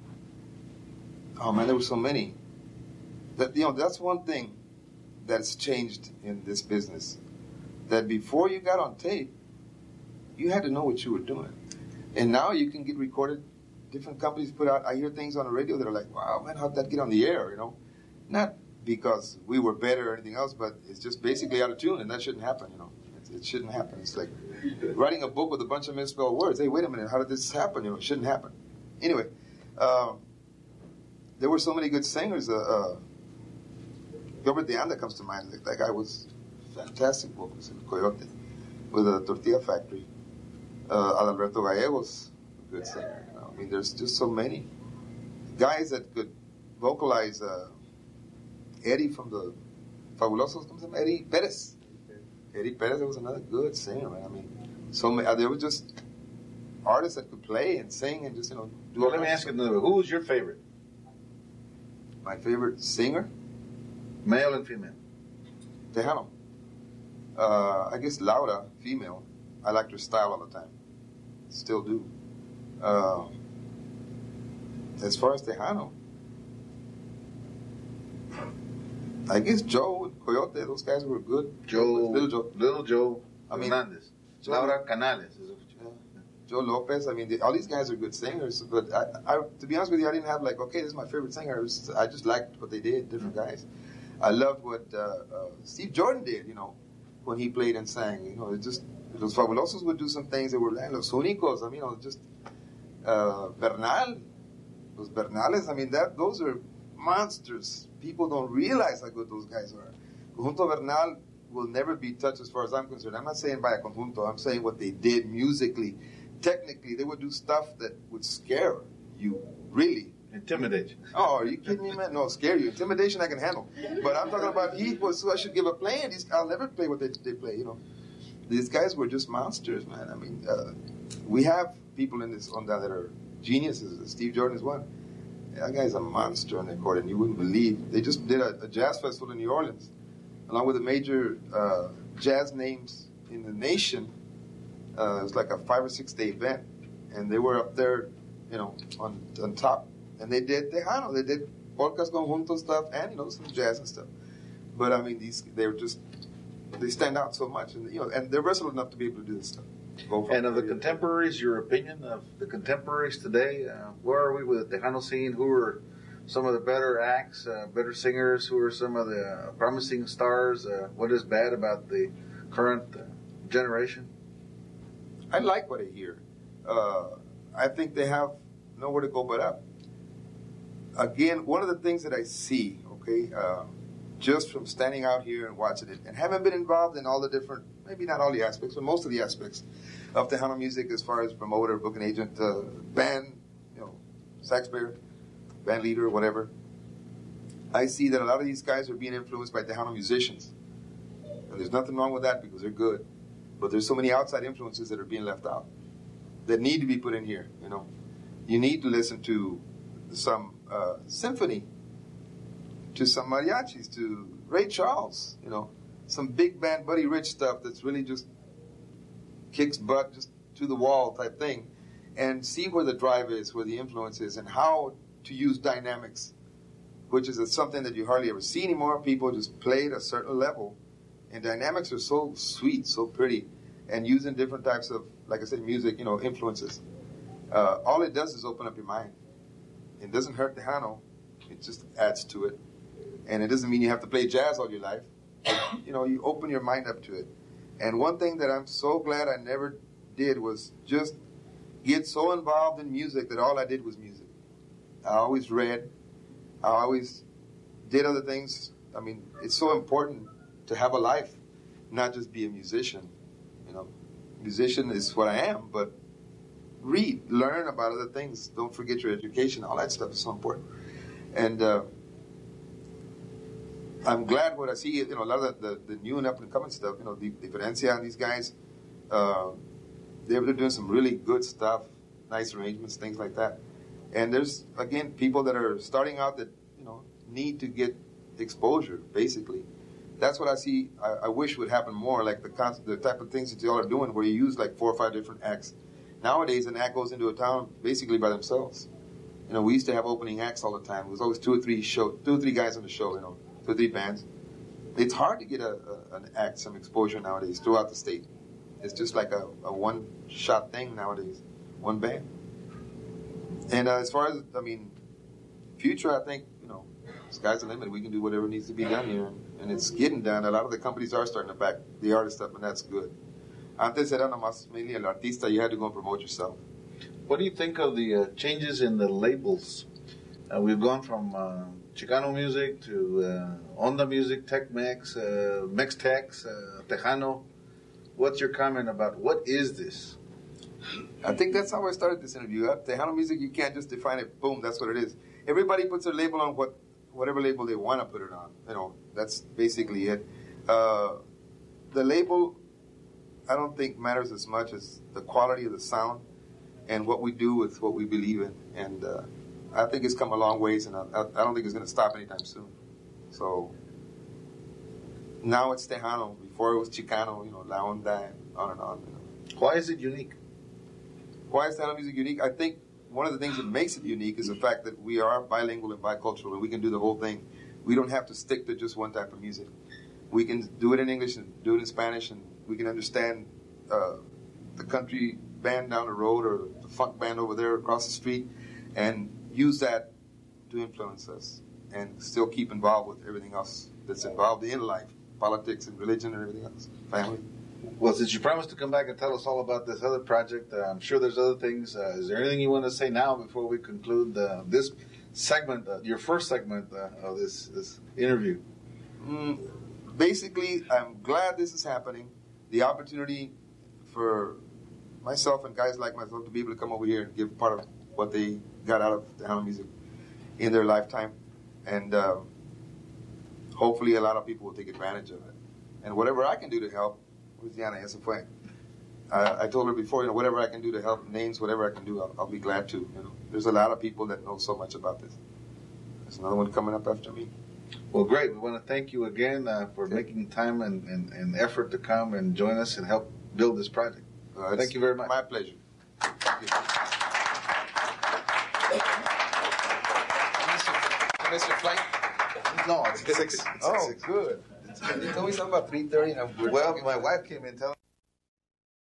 Oh man, there were so many. That, you know, that's one thing that's changed in this business. That before you got on tape, you had to know what you were doing. And now you can get recorded. Different companies put out, I hear things on the radio that are like, wow, man, how'd that get on the air, you know? Not because we were better or anything else, but it's just basically out of tune, and that shouldn't happen, you know? It, it shouldn't happen. It's like writing a book with a bunch of misspelled words. Hey, wait a minute, how did this happen? You know, it shouldn't happen. Anyway, um, there were so many good singers. Uh, uh, Gilbert De Anda comes to mind. That, that guy was fantastic vocalist in Coyote with a tortilla factory. Uh, Adalberto Gallegos, a good singer. You know? I mean, there's just so many guys that could vocalize. Uh, Eddie from the Fabulosos, ¿cómo se llama? Eddie Perez. Eddie Perez was another good singer, man. I mean, so many, uh, there were just artists that could play and sing and just, you know, do Well, all let me kinds ask you of another way. Who was your favorite, stuff. My favorite singer? male and female? Tejano. Uh, I guess Laura, female. I liked her style all the time. Still do. Uh, as far as Tejano, I guess Joe and Coyote, those guys were good. Joe, Little Joe. Little Joe I mean, Hernandez. Joe- Laura Canales. Is what you- Yeah. Joe Lopez. I mean, they, all these guys are good singers. But I, I, to be honest with you, I didn't have like, okay, this is my favorite singer. It was, I just liked what they did, different guys. I loved what uh, uh, Steve Jordan did, you know, when he played and sang. You know, it just, Los Fabulosos would do some things that were like, Los Únicos, I mean, you know, just, uh, Bernal, Los Bernales, I mean, that those are monsters. People don't realize how good those guys are. Conjunto Bernal will never be touched as far as I'm concerned. I'm not saying by a conjunto. I'm saying what they did musically. Technically, they would do stuff that would scare you, really. Intimidate you. Oh, are you kidding me, man? No, scare you. Intimidation I can handle. But I'm talking about he was, so I should give a play, and these, I'll never play what they, they play, you know. These guys were just monsters, man. I mean, uh, we have people in this on that that are geniuses. Steve Jordan is one. That guy's a monster on the accordion. You wouldn't believe. They just did a, a jazz festival in New Orleans, along with the major uh, jazz names in the nation. Uh, it was like a five or six day event, and they were up there, you know, on on top. And they did Tejano. They did polkas conjunto stuff, and you know, some jazz and stuff. But I mean, these they were just they stand out so much, and you know, and they're versatile enough to be able to do this stuff. Go from And of the area to contemporaries, your opinion of the contemporaries today, uh, where are we with the Tejano scene? Who are some of the better acts, uh, better singers? Who are some of the uh, promising stars? Uh, what is bad about the current uh, generation? I like what I hear. Uh, I think they have nowhere to go but up. Again, one of the things that I see, okay, uh, just from standing out here and watching it, and haven't been involved in all the different, maybe not all the aspects, but most of the aspects of Tejano music as far as promoter, booking agent, uh, band, you know, sax player, band leader, whatever. I see that a lot of these guys are being influenced by Tejano musicians. And there's nothing wrong with that because they're good. But there's so many outside influences that are being left out that need to be put in here, you know. You need to listen to some uh, symphony, to some mariachis, to Ray Charles, you know, some big band Buddy Rich stuff that's really just kicks butt, just to the wall type thing, and see where the drive is, where the influence is, and how to use dynamics, which is something that you hardly ever see anymore. People just play at a certain level, and dynamics are so sweet, so pretty, and using different types of, like I said, music, you know, influences. Uh, all it does is open up your mind. It doesn't hurt Tejano. It just adds to it. And it doesn't mean you have to play jazz all your life. You know, you open your mind up to it. And one thing that I'm so glad I never did was just get so involved in music that all I did was music. I always read. I always did other things. I mean, it's so important to have a life, not just be a musician. You know, musician is what I am, but read, learn about other things. Don't forget your education. All that stuff is so important. And uh, I'm glad what I see, you know, a lot of the, the, the new and up-and-coming stuff, you know, the Diferencia and these guys, uh, they're, they're doing some really good stuff, nice arrangements, things like that. And there's, again, people that are starting out that, you know, need to get exposure, basically. That's what I see, I, I wish would happen more, like the con- the type of things that y'all are doing where you use like four or five different acts. Nowadays, an act goes into a town basically by themselves. You know, we used to have opening acts all the time. There was always two or three show, two or three guys on the show, you know, two or three bands. It's hard to get a, a, an act, some exposure nowadays throughout the state. It's just like a, a one-shot thing nowadays, one band. And uh, as far as, I mean, future, I think, you know, sky's the limit. We can do whatever needs to be done here. And it's getting done. A lot of the companies are starting to back the artist up, and that's good. Antes era nomás mainly el artista. You had to go and promote yourself. What do you think of the uh, changes in the labels? Uh, we've gone from uh, Chicano music to uh, Onda music, Tex-Mex, uh, Mex-Tex, uh, Tejano. What's your comment about what is this? I think that's how I started this interview. Uh, Tejano music, you can't just define it, boom, that's what it is. Everybody puts their label on what, whatever label they want to put it on. You know, that's basically it. Uh, the label, I don't think matters as much as the quality of the sound and what we do with what we believe in. And uh, I think it's come a long ways, and I, I don't think it's going to stop anytime soon. So now it's Tejano. Before it was Chicano, you know, La Onda, and on and on. You know. Why is it unique? Why is Tejano music unique? I think one of the things that makes it unique is the fact that we are bilingual and bicultural, and we can do the whole thing. We don't have to stick to just one type of music. We can do it in English and do it in Spanish, and we can understand uh, the country band down the road or the funk band over there across the street and use that to influence us and still keep involved with everything else that's involved in life, politics and religion and everything else, family. Well, since you promised to come back and tell us all about this other project, uh, I'm sure there's other things. Uh, is there anything you want to say now before we conclude uh, this segment, uh, your first segment uh, of this, this interview? Mm, basically, I'm glad this is happening. The opportunity for myself and guys like myself to be able to come over here and give part of what they got out of Tejano music in their lifetime. And uh, hopefully a lot of people will take advantage of it. And whatever I can do to help, Diana, ese fue. I, I told her before, you know, whatever I can do to help names, whatever I can do, I'll, I'll be glad to. You know, there's a lot of people that know so much about this. There's another one coming up after me. Well, great. We want to thank you again uh, for okay. making time and, and, and effort to come and join us and help build this project. Uh, thank you very much. My pleasure. Mister Flight? No, it's six. It's Oh, six. good. You told me something about three thirty. Well, my wife came in telling